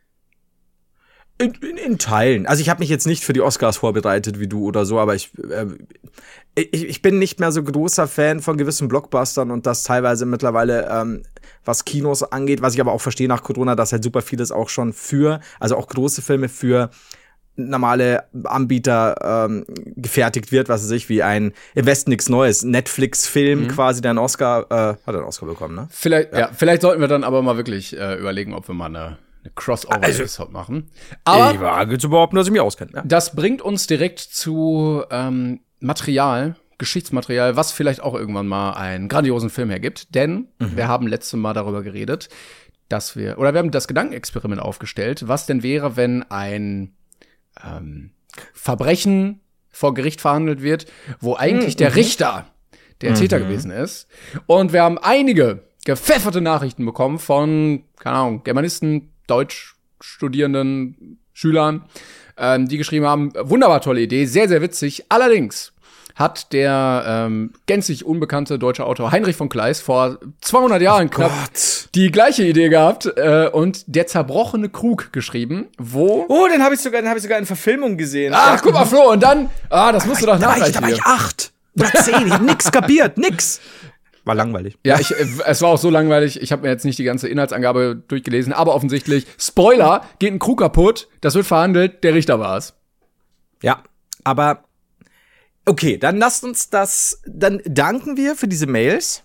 In Teilen. Also ich habe mich jetzt nicht für die Oscars vorbereitet wie du oder so, aber ich bin nicht mehr so großer Fan von gewissen Blockbustern und das teilweise mittlerweile, was Kinos angeht, was ich aber auch verstehe nach Corona, dass halt super vieles auch schon also auch große Filme für normale Anbieter gefertigt wird, was weiß ich, wie ein im Westen nichts Neues, Netflix-Film quasi, der einen Oscar, hat einen Oscar bekommen, ne? Vielleicht sollten wir dann aber mal wirklich überlegen, ob wir mal eine Crossover-Episode machen. Aber ich wage zu behaupten, dass ich mich auskenne. Ja. Das bringt uns direkt zu Geschichtsmaterial, was vielleicht auch irgendwann mal einen grandiosen Film hergibt. Denn wir haben letztes Mal darüber geredet, wir haben das Gedankenexperiment aufgestellt, was denn wäre, wenn ein Verbrechen vor Gericht verhandelt wird, wo eigentlich der Richter der Täter gewesen ist. Und wir haben einige gepfefferte Nachrichten bekommen von, keine Ahnung, Germanisten, Deutsch studierenden Schülern, die geschrieben haben, wunderbar tolle Idee, sehr, sehr witzig. Allerdings hat der gänzlich unbekannte deutsche Autor Heinrich von Kleist vor 200 Jahren knapp die gleiche Idee gehabt und der zerbrochene Krug geschrieben, wo... Oh, den habe ich sogar in Verfilmung gesehen. Ach, guck mal, Flo, und dann, das musst du doch nachreichen. Da war ich 8 oder 10, ich hab nix kapiert, nix. War langweilig. Ja, es war auch so langweilig, ich habe mir jetzt nicht die ganze Inhaltsangabe durchgelesen, aber offensichtlich, Spoiler, geht ein Krug kaputt, das wird verhandelt, der Richter war es. Ja, aber okay, dann lasst uns dann danken wir für diese Mails.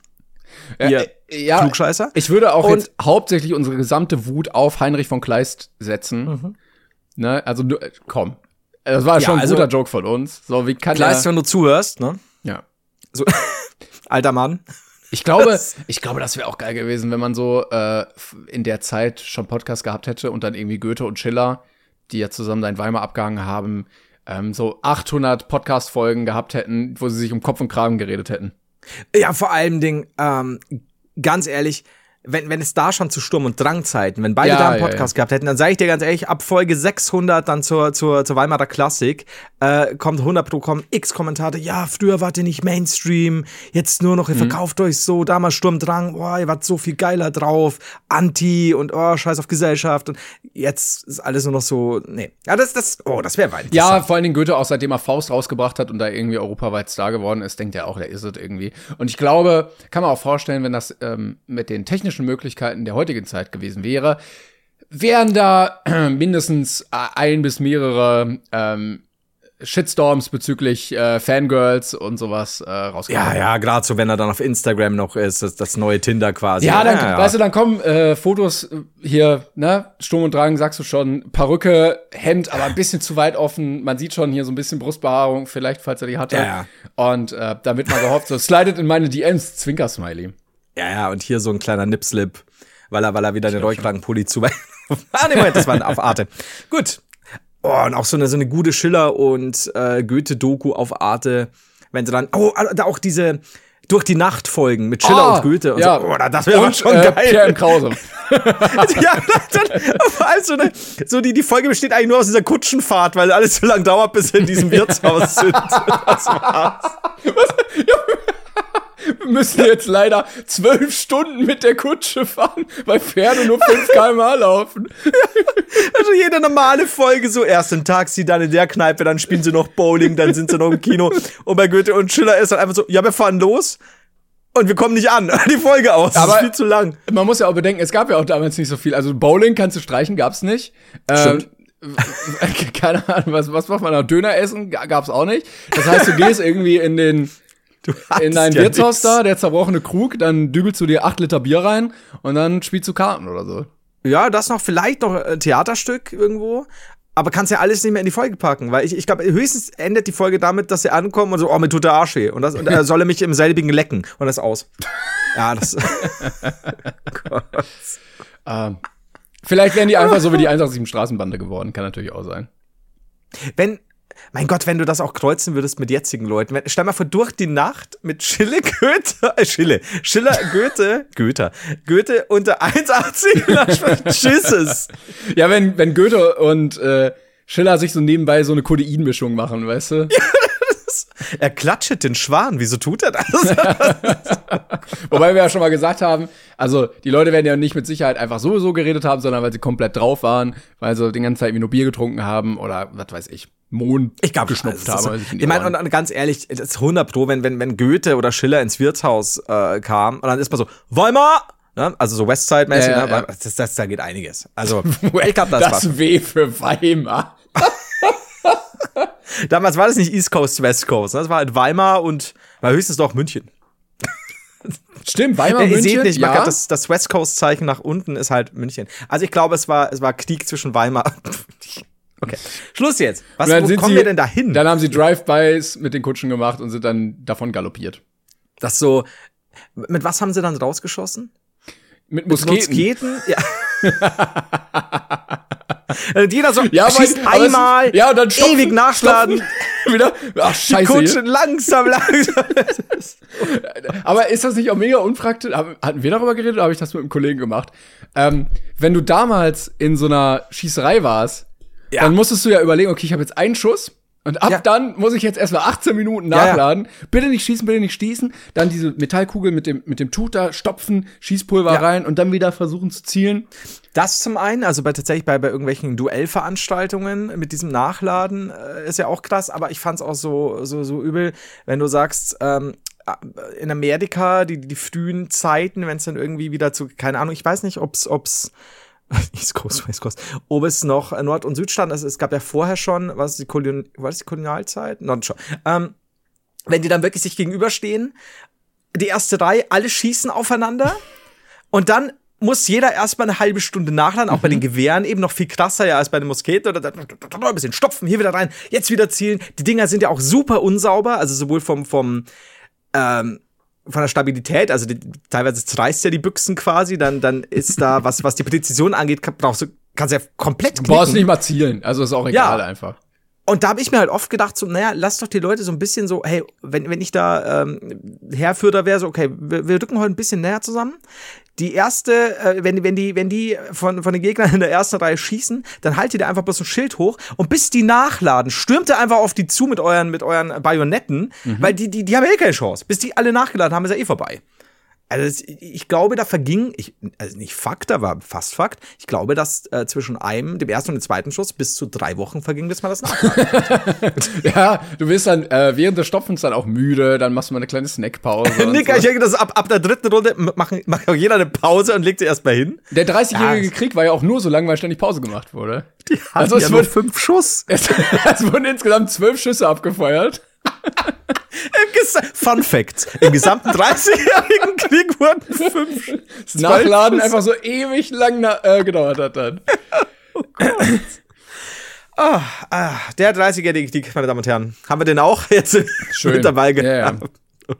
Ja, Klugscheißer. Ich würde auch jetzt hauptsächlich unsere gesamte Wut auf Heinrich von Kleist setzen. Ne? Also, komm. Das war schon ein guter Joke von uns. So, wie kann Kleist, wenn du zuhörst, ne? Ja. So, alter Mann. Ich glaube, das wäre auch geil gewesen, wenn man so in der Zeit schon Podcast gehabt hätte und dann irgendwie Goethe und Schiller, die ja zusammen da in Weimar abgehangen haben, so 800 Podcast-Folgen gehabt hätten, wo sie sich um Kopf und Kragen geredet hätten. Ja, vor allem Ding, ganz ehrlich, wenn es da schon zu Sturm- und Drangzeiten, wenn beide da einen Podcast gehabt hätten, dann sage ich dir ganz ehrlich, ab Folge 600 dann zur Weimarer Klassik, kommt 100 Pro, kommen X-Kommentare, ja, früher wart ihr nicht Mainstream, jetzt nur noch, ihr verkauft euch so, damals Sturm, Drang, boah, ihr wart so viel geiler drauf, Anti und scheiß auf Gesellschaft und jetzt ist alles nur noch so, nee. Ja, das wäre weit. Ja, vor allen Dingen Goethe auch, seitdem er Faust rausgebracht hat und da irgendwie europaweit Star geworden ist, denkt er auch, der ist es irgendwie. Und ich glaube, kann man auch vorstellen, wenn das mit den technischen Möglichkeiten der heutigen Zeit gewesen wäre, wären da mindestens ein bis mehrere Shitstorms bezüglich Fangirls und sowas rausgekommen. Ja, gerade so, wenn er dann auf Instagram noch ist, das neue Tinder quasi. Ja, dann, weißt du, dann kommen Fotos hier, ne, Sturm und Drang, sagst du schon, Perücke, Hemd, aber ein bisschen zu weit offen. Man sieht schon hier so ein bisschen Brustbehaarung, vielleicht, falls er die hatte. Ja. Und da wird man gehofft, so, slidet in meine DMs, Zwinker-Smiley. Ja, und hier so ein kleiner Nipslip, weil er wieder den Rollkragenpulli zu. Moment, das war auf Arte. Gut. Oh, und auch so eine gute Schiller- und Goethe-Doku auf Arte, wenn sie dann, da auch diese Durch die Nacht Folgen mit Schiller und Goethe und ja. so. Oh, das wäre schon geil. Pierre M. Krause. Ja, dann vor allem die Folge besteht eigentlich nur aus dieser Kutschenfahrt, weil alles so lange dauert, bis sie in diesem Wirtshaus sind. Das war's. Wir müssen jetzt leider 12 Stunden mit der Kutsche fahren, weil Pferde nur 5 km/h laufen. Also jede normale Folge so, erst ein Taxi, dann in der Kneipe, dann spielen sie noch Bowling, dann sind sie noch im Kino. Und bei Goethe und Schiller ist dann einfach so, ja, wir fahren los und wir kommen nicht an. Die Folge aus, das ist viel zu lang. Man muss ja auch bedenken, es gab ja auch damals nicht so viel. Also Bowling kannst du streichen, gab's nicht. Stimmt. Keine Ahnung, was macht man noch? Döner essen gab's auch nicht. Das heißt, du gehst irgendwie in dein Wirtshaus da, der zerbrochene Krug, dann dübelst du dir 8 Liter Bier rein und dann spielst du Karten oder so. Ja, das noch vielleicht noch ein Theaterstück irgendwo, aber kannst ja alles nicht mehr in die Folge packen, weil ich glaube, höchstens endet die Folge damit, dass sie ankommen und so, oh, mir tut der Arsch weh und soll er mich im selbigen lecken und das aus. Ja, das vielleicht wären die einfach so wie die 187 Straßenbande geworden, kann natürlich auch sein. Mein Gott, wenn du das auch kreuzen würdest mit jetzigen Leuten. Stell mal vor, durch die Nacht mit Schiller, Goethe und der 1,80 Tschüsses. Ja, wenn Goethe und Schiller sich so nebenbei so eine Kodeinmischung machen, weißt du? Ja, er klatschet den Schwan, wieso tut er das? Wobei wir ja schon mal gesagt haben, also die Leute werden ja nicht mit Sicherheit einfach sowieso geredet haben, sondern weil sie komplett drauf waren, weil sie den ganzen Zeit irgendwie nur Bier getrunken haben oder was weiß ich, Mond geschnupft haben. Ich meine, und ganz ehrlich, das ist 100 Pro, wenn Goethe oder Schiller ins Wirtshaus kam und dann ist man so, Weimar! Ne? Also so Westside-mäßig, ne? Ja. Da geht einiges. Also, ich glaube, das W für Weimar. Damals war das nicht East Coast, West Coast. Das war halt Weimar und war höchstens doch München. Stimmt, Weimar, München. Ihr seht nicht, ja? Das West Coast Zeichen nach unten ist halt München. Also ich glaube, es war Krieg zwischen Weimar. Okay, Schluss jetzt. Wo kommen wir denn da hin? Dann haben sie Drive-Bys mit den Kutschen gemacht und sind dann davon galoppiert. Das so, mit was haben sie dann rausgeschossen? Mit Musketen? Ja. Jeder so, schießt einmal, ja, und dann ewig nachladen. Wieder, ach, scheiße. Die Kutschen langsam. Aber ist das nicht auch mega unpraktisch? Hatten wir darüber geredet oder habe ich das mit einem Kollegen gemacht? Wenn du damals in so einer Schießerei warst, dann musstest du ja überlegen, okay, ich habe jetzt einen Schuss Und ab dann muss ich jetzt erstmal 18 Minuten nachladen. Ja. Bitte nicht schießen. Dann diese Metallkugel mit dem Tuch da stopfen, Schießpulver rein und dann wieder versuchen zu zielen. Das zum einen, also tatsächlich bei irgendwelchen Duellveranstaltungen mit diesem Nachladen ist ja auch krass, aber ich fand's auch so übel, wenn du sagst, in Amerika, die frühen Zeiten, wenn es dann irgendwie wieder zu, keine Ahnung, ich weiß nicht, ob's East Coast, West Coast, ob es noch Nord- und Südstaaten, also es gab ja vorher schon, war das die Kolonialzeit? Schon. Wenn die dann wirklich sich gegenüberstehen, die erste Reihe, alle schießen aufeinander und dann muss jeder erstmal eine halbe Stunde nachladen, auch bei den Gewehren eben noch viel krasser als bei den Musketen, oder ein bisschen stopfen, hier wieder rein, jetzt wieder zielen. Die Dinger sind ja auch super unsauber, also sowohl von der Stabilität, also teilweise zerreißt ja die Büchsen quasi, dann ist da, was die Präzision angeht, kannst du ja komplett klicken. Du brauchst nicht mal zielen, also ist auch egal einfach. Und da habe ich mir halt oft gedacht, so, naja, lass doch die Leute so ein bisschen so, hey, wenn ich da Heerführer wäre, so, okay, wir rücken heute ein bisschen näher zusammen. Die erste, wenn die von den Gegnern in der ersten Reihe schießen, dann haltet ihr einfach bloß ein Schild hoch und bis die nachladen, stürmt ihr einfach auf die zu mit euren Bajonetten, weil die haben ja keine Chance. Bis die alle nachgeladen haben, ist ja vorbei. Also ich glaube, da verging, also nicht Fakt, aber fast Fakt, ich glaube, dass zwischen dem ersten und dem zweiten Schuss bis zu 3 Wochen verging, bis man das nachladen. Ja, du wirst dann während des Stopfens dann auch müde, dann machst du mal eine kleine Snackpause. Nick, so. Ich denke, dass ab der 3. Runde macht auch jeder eine Pause und legt sie erstmal hin. Der 30-jährige Krieg war ja auch nur so lang, weil ständig Pause gemacht wurde. Die hatten ja nur 5 Schuss. Es wurden insgesamt 12 Schüsse abgefeuert. Fun Fact: Im gesamten 30-jährigen Krieg wurden 5 das Nachladen einfach so ewig lang gedauert hat dann. Oh Gott. Der 30-jährige Krieg, meine Damen und Herren. Haben wir den auch jetzt mit dabei gehabt? Ja. Oh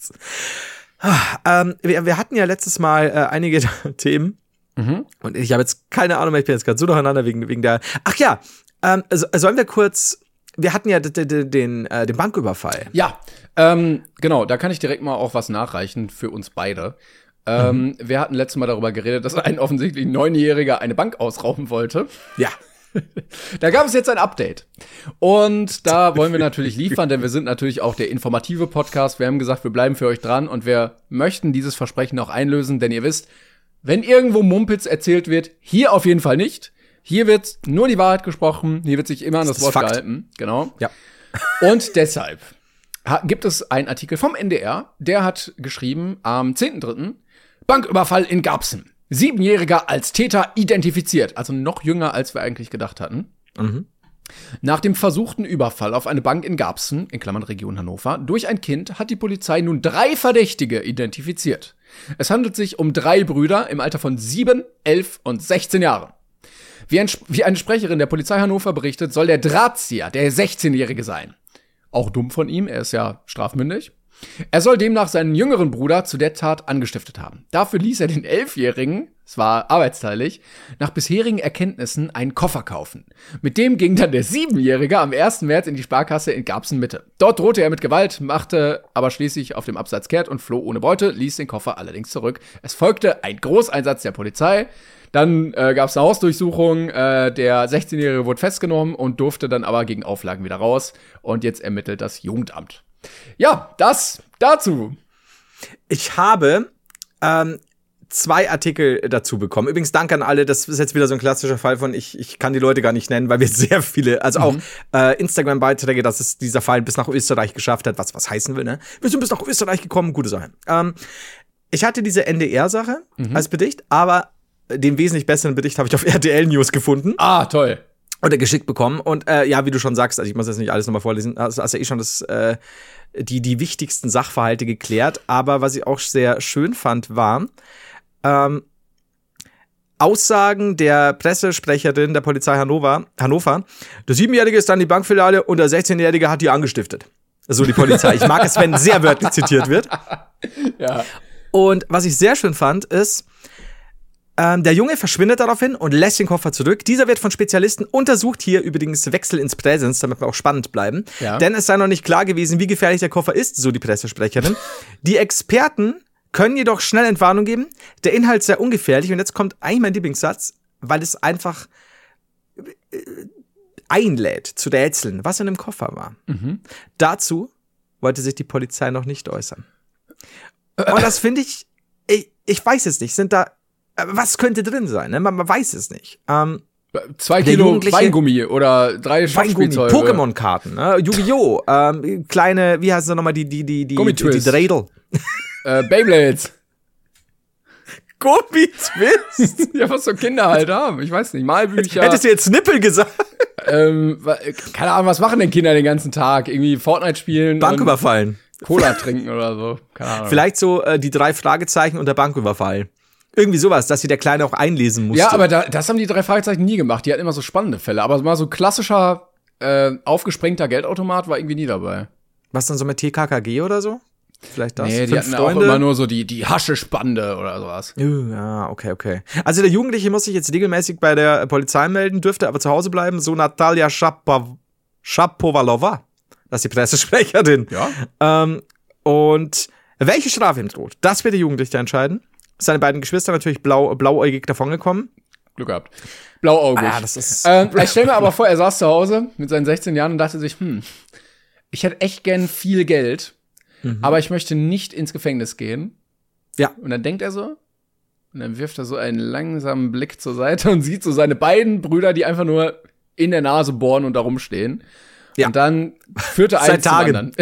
Gott. Wir hatten ja letztes Mal einige Themen. Und ich habe jetzt keine Ahnung mehr, ich bin jetzt gerade so durcheinander wegen der. Ach ja, sollen wir kurz. Wir hatten ja den Banküberfall. Ja, genau, da kann ich direkt mal auch was nachreichen für uns beide. Wir hatten letztes Mal darüber geredet, dass ein offensichtlich 9-Jähriger eine Bank ausrauben wollte. Ja. Da gab es jetzt ein Update. Und da wollen wir natürlich liefern, denn wir sind natürlich auch der informative Podcast. Wir haben gesagt, wir bleiben für euch dran und wir möchten dieses Versprechen auch einlösen, denn ihr wisst, wenn irgendwo Mumpitz erzählt wird, hier auf jeden Fall nicht. Hier wird nur die Wahrheit gesprochen, hier wird sich immer an das Wort gehalten. Genau. Ja. Und deshalb gibt es einen Artikel vom NDR, der hat geschrieben am 10.3. Banküberfall in Garbsen. 7-Jähriger als Täter identifiziert. Also noch jünger, als wir eigentlich gedacht hatten. Nach dem versuchten Überfall auf eine Bank in Garbsen, in Klammern Region Hannover, durch ein Kind hat die Polizei nun 3 Verdächtige identifiziert. Es handelt sich um 3 Brüder im Alter von 7, 11 und 16 Jahren. Wie eine Sprecherin der Polizei Hannover berichtet, soll der Drahtzieher der 16-Jährige sein. Auch dumm von ihm, er ist ja strafmündig. Er soll demnach seinen jüngeren Bruder zu der Tat angestiftet haben. Dafür ließ er den 11-Jährigen, es war arbeitsteilig, nach bisherigen Erkenntnissen einen Koffer kaufen. Mit dem ging dann der 7-Jährige am 1. März in die Sparkasse in Garbsen Mitte. Dort drohte er mit Gewalt, machte aber schließlich auf dem Absatz kehrt und floh ohne Beute, ließ den Koffer allerdings zurück. Es folgte ein Großeinsatz der Polizei. Dann gab es eine Hausdurchsuchung, der 16-Jährige wurde festgenommen und durfte dann aber gegen Auflagen wieder raus. Und jetzt ermittelt das Jugendamt. Ja, das dazu. Ich habe 2 Artikel dazu bekommen. Übrigens, danke an alle, das ist jetzt wieder so ein klassischer Fall von, ich kann die Leute gar nicht nennen, weil wir sehr viele, also auch Instagram-Beiträge, dass es dieser Fall bis nach Österreich geschafft hat, was heißen will, ne? Wir sind bis nach Österreich gekommen, gute Sache. Ich hatte diese NDR-Sache als Bericht, aber den wesentlich besseren Bericht habe ich auf RTL News gefunden. Ah, toll. Oder geschickt bekommen. Und ja, wie du schon sagst, also ich muss jetzt nicht alles nochmal vorlesen, also hast ja schon die wichtigsten Sachverhalte geklärt. Aber was ich auch sehr schön fand, war Aussagen der Pressesprecherin der Polizei Hannover. Der 7-Jährige ist dann die Bankfiliale und der 16-Jährige hat die angestiftet. So die Polizei. Ich mag es, wenn sehr wörtlich zitiert wird. Ja. Und was ich sehr schön fand, ist, der Junge verschwindet daraufhin und lässt den Koffer zurück. Dieser wird von Spezialisten untersucht, hier übrigens Wechsel ins Präsens, damit wir auch spannend bleiben. Ja. Denn es sei noch nicht klar gewesen, wie gefährlich der Koffer ist, so die Pressesprecherin. Die Experten können jedoch schnell Entwarnung geben. Der Inhalt sei ungefährlich. Und jetzt kommt eigentlich mein Lieblingssatz, weil es einfach einlädt zu rätseln, was in dem Koffer war. Dazu wollte sich die Polizei noch nicht äußern. Und das finde ich weiß es nicht, was könnte drin sein? Ne? Man weiß es nicht. 2 Kilo Weingummi oder 3 Schachspielzeuge. Pokémon-Karten, ne? Yu-Gi-Oh! Kleine, wie heißt es nochmal, die Dreidel. Beyblades. Gummitwist? Ja, was so Kinder halt haben. Ich weiß nicht, Malbücher. Hättest du jetzt Nippel gesagt? Keine Ahnung, was machen denn Kinder den ganzen Tag? Irgendwie Fortnite spielen? Bank überfallen. Cola trinken oder so. Keine Ahnung. Vielleicht so die 3 Fragezeichen und der Banküberfall. Irgendwie sowas, dass sie der Kleine auch einlesen musste. Ja, aber das haben die 3 Fragezeichen nie gemacht. Die hatten immer so spannende Fälle. Aber mal so klassischer, aufgesprengter Geldautomat war irgendwie nie dabei. Was dann so mit TKKG oder so? Vielleicht das? Nee, die hatten auch immer nur so die Haschischbande oder sowas. Ja, okay. Also der Jugendliche muss sich jetzt regelmäßig bei der Polizei melden, dürfte aber zu Hause bleiben. So Natalia Shapovalova. Das ist die Pressesprecherin. Ja. Und welche Strafe ihm droht, das wird der Jugendliche entscheiden. Seine beiden Geschwister natürlich blauäugig davongekommen. Glück gehabt. Blauäugig. Das ist ich stell mir aber vor, er saß zu Hause mit seinen 16 Jahren und dachte sich, ich hätte echt gern viel Geld, aber ich möchte nicht ins Gefängnis gehen. Ja. Und dann denkt er so, und dann wirft er so einen langsamen Blick zur Seite und sieht so seine beiden Brüder, die einfach nur in der Nase bohren und da rumstehen. Ja. Und dann führte eins zum anderen.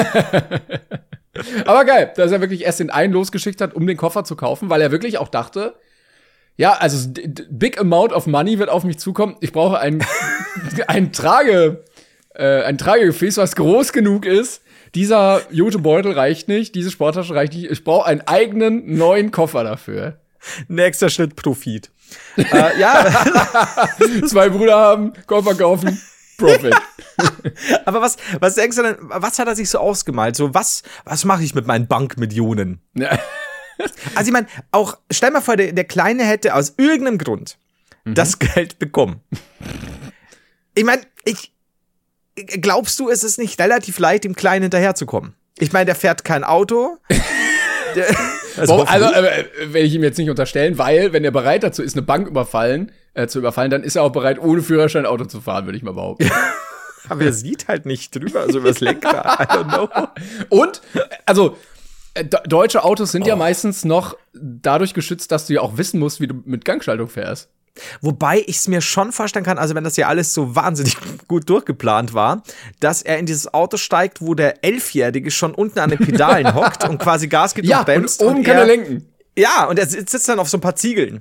Aber geil, dass er wirklich erst den einen losgeschickt hat, um den Koffer zu kaufen, weil er wirklich auch dachte, ja, also big amount of money wird auf mich zukommen. Ich brauche ein Tragegefäß, was groß genug ist. Dieser Jutebeutel reicht nicht, diese Sporttasche reicht nicht. Ich brauche einen eigenen neuen Koffer dafür. Nächster Schritt, Profit. Ja. 2 Brüder haben, Koffer kaufen, Profit. Aber was denkst du denn, was hat er sich so ausgemalt? So, was mache ich mit meinen Bankmillionen? Ja. Also ich meine, auch, stell mal vor, der Kleine hätte aus irgendeinem Grund das Geld bekommen. Ich meine, glaubst du, es ist nicht relativ leicht, dem Kleinen hinterherzukommen? Ich meine, der fährt kein Auto. Will ich ihm jetzt nicht unterstellen, weil, wenn er bereit dazu ist, eine Bank zu überfallen, dann ist er auch bereit, ohne Führerschein Auto zu fahren, würde ich mal behaupten. Aber er sieht halt nicht drüber, also übers Lenkrad. I don't know. Und, also, deutsche Autos sind ja meistens noch dadurch geschützt, dass du ja auch wissen musst, wie du mit Gangschaltung fährst. Wobei ich es mir schon vorstellen kann, also wenn das ja alles so wahnsinnig gut durchgeplant war, dass er in dieses Auto steigt, wo der 11-Jährige schon unten an den Pedalen hockt und quasi Gas gibt und bremst. Und oben kann er lenken. Ja, und er sitzt dann auf so ein paar Ziegeln.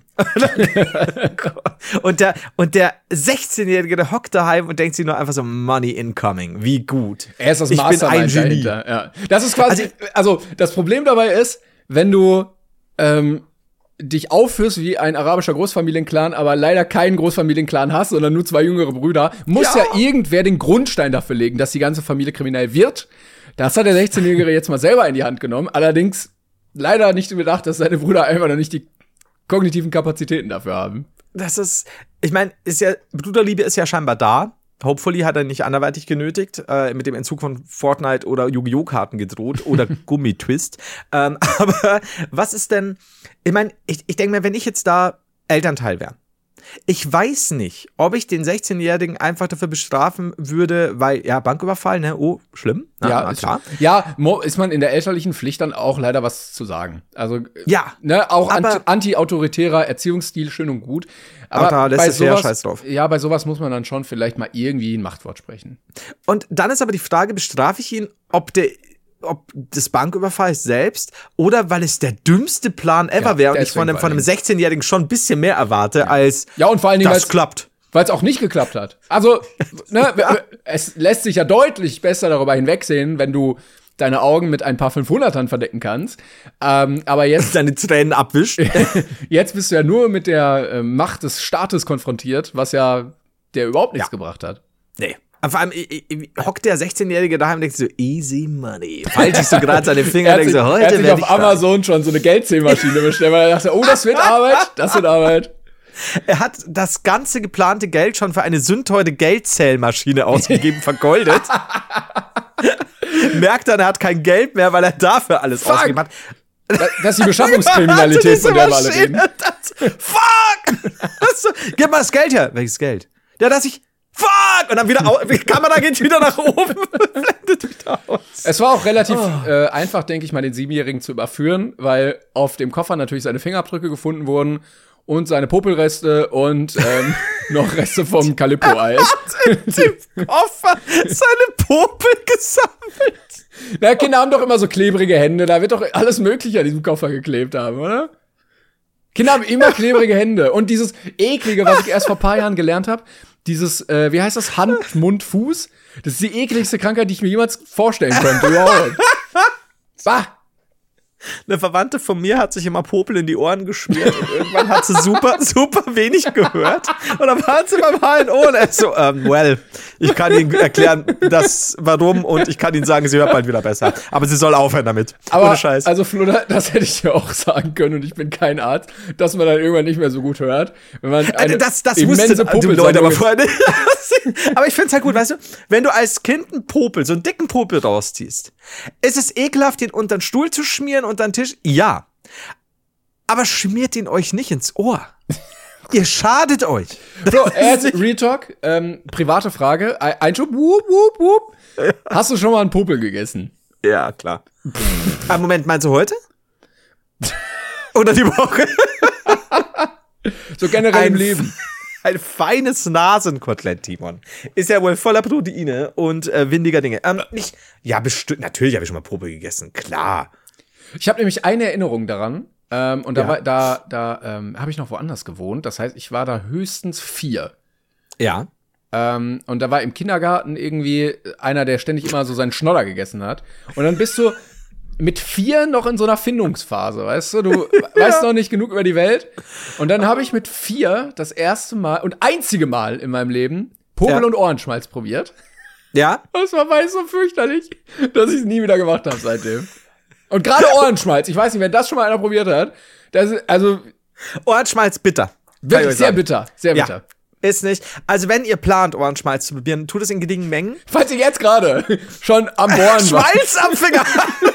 und der 16-Jährige, der hockt daheim und denkt sich nur einfach so, Money incoming, wie gut. Er ist das Ich bin ein Genie. dahinter. Ja. Das ist quasi, also das Problem dabei ist, wenn du dich aufführst wie ein arabischer Großfamilienclan, aber leider keinen Großfamilienclan hast, sondern nur 2 jüngere Brüder, muss ja irgendwer den Grundstein dafür legen, dass die ganze Familie kriminell wird. Das hat der 16-Jährige jetzt mal selber in die Hand genommen. Allerdings leider nicht bedacht, dass seine Brüder einfach noch nicht die kognitiven Kapazitäten dafür haben. Das ist, ich meine, Bruderliebe ist ja scheinbar da. Hopefully hat er nicht anderweitig genötigt, mit dem Entzug von Fortnite oder Yu-Gi-Oh! Karten gedroht oder Gummitwist. Aber was ist denn, ich meine, ich denke mir, wenn ich jetzt da Elternteil wäre, ich weiß nicht, ob ich den 16-Jährigen einfach dafür bestrafen würde, weil, ja, Banküberfall, ne, oh, schlimm. Ja, klar. Ja, ist man in der elterlichen Pflicht dann auch leider was zu sagen. Also, ja, ne, auch anti-autoritärer Erziehungsstil, schön und gut. Aber bei sowas, scheiß drauf. Ja, bei sowas muss man dann schon vielleicht mal irgendwie ein Machtwort sprechen. Und dann ist aber die Frage, bestrafe ich ihn, ob das Banküberfall selbst oder weil es der dümmste Plan ever wäre und ich von einem 16-Jährigen schon ein bisschen mehr erwarte als und vor allen Dingen, das klappt. Weil es auch nicht geklappt hat. Also, ne, es lässt sich ja deutlich besser darüber hinwegsehen, wenn du deine Augen mit ein paar 500ern verdecken kannst. Aber jetzt deine Tränen abwischt. Jetzt bist du ja nur mit der Macht des Staates konfrontiert, was ja der überhaupt nichts gebracht hat. Nee. Vor allem hockt der 16-Jährige daheim und denkt so, easy money. Falls ich so gerade seine Finger und denke so, heute werde ich auf Amazon schon so eine Geldzählmaschine bestellt, weil er dachte, oh, das wird Arbeit. Er hat das ganze geplante Geld schon für eine sündteure Geldzählmaschine ausgegeben, vergoldet. Merkt dann, er hat kein Geld mehr, weil er dafür alles ausgegeben hat. Das ist die Beschaffungskriminalität, von der wir alle reden. Fuck! Gib mal das Geld her. Welches Geld? Ja, dass ich fuck! Und dann wieder die Kamera geht wieder nach oben und blendet wieder aus. Es war auch relativ einfach, denke ich mal, den 7-Jährigen zu überführen, weil auf dem Koffer natürlich seine Fingerabdrücke gefunden wurden und seine Popelreste und noch Reste vom Calippo-Eis. Im Koffer seine Popel gesammelt. Na, Kinder haben doch immer so klebrige Hände, da wird doch alles Mögliche an diesem Koffer geklebt haben, oder? Kinder haben immer klebrige Hände. Und dieses Eklige, was ich erst vor ein paar Jahren gelernt habe, dieses, wie heißt das, Hand, Mund, Fuß, das ist die ekligste Krankheit, die ich mir jemals vorstellen könnte. Ja. Bah. Eine Verwandte von mir hat sich immer Popel in die Ohren geschmiert und irgendwann hat sie super wenig gehört. Und dann war sie beim HNO und er so, well, ich kann Ihnen erklären, warum und ich kann Ihnen sagen, sie hört bald wieder besser. Aber sie soll aufhören damit. Aber, ohne Scheiß. Also Flo, das hätte ich dir auch sagen können und ich bin kein Arzt, dass man dann irgendwann nicht mehr so gut hört. Wenn man eine das immense wusste Popel Leute aber vorher nicht. Aber ich find's halt gut, weißt du, wenn du als Kind einen Popel, so einen dicken Popel rausziehst, ist es ekelhaft, den unter den Stuhl zu schmieren, unter den Tisch? Ja. Aber schmiert ihn euch nicht ins Ohr. Ihr schadet euch. Bro, Real Talk, private Frage, Einschub, wup. Hast du schon mal einen Popel gegessen? Ja, klar. Moment, meinst du heute? Oder die Woche? So generell im Leben. Ein feines Nasenkotelett, Timon. Ist ja wohl voller Proteine und windiger Dinge. Ja, bestimmt, natürlich habe ich schon mal Popel gegessen, klar. Ich habe nämlich eine Erinnerung daran. Und da habe ich noch woanders gewohnt. Das heißt, ich war da höchstens 4. Ja. Und da war im Kindergarten irgendwie einer, der ständig immer so seinen Schnodder gegessen hat. Und dann bist du mit 4 noch in so einer Findungsphase, weißt du? Du weißt noch nicht genug über die Welt. Und dann habe ich mit 4 das erste Mal und einzige Mal in meinem Leben Popel und Ohrenschmalz probiert. Ja. Das war so fürchterlich, dass ich es nie wieder gemacht habe seitdem. Und gerade Ohrenschmalz, ich weiß nicht, wenn das schon mal einer probiert hat, das ist, also Ohrenschmalz bitter. Wirklich sehr bitter, sehr bitter. Ja, ist nicht. Also wenn ihr plant, Ohrenschmalz zu probieren, tut es in geringen Mengen. Falls ihr jetzt gerade schon am Bohren wart. Schmalz am Finger!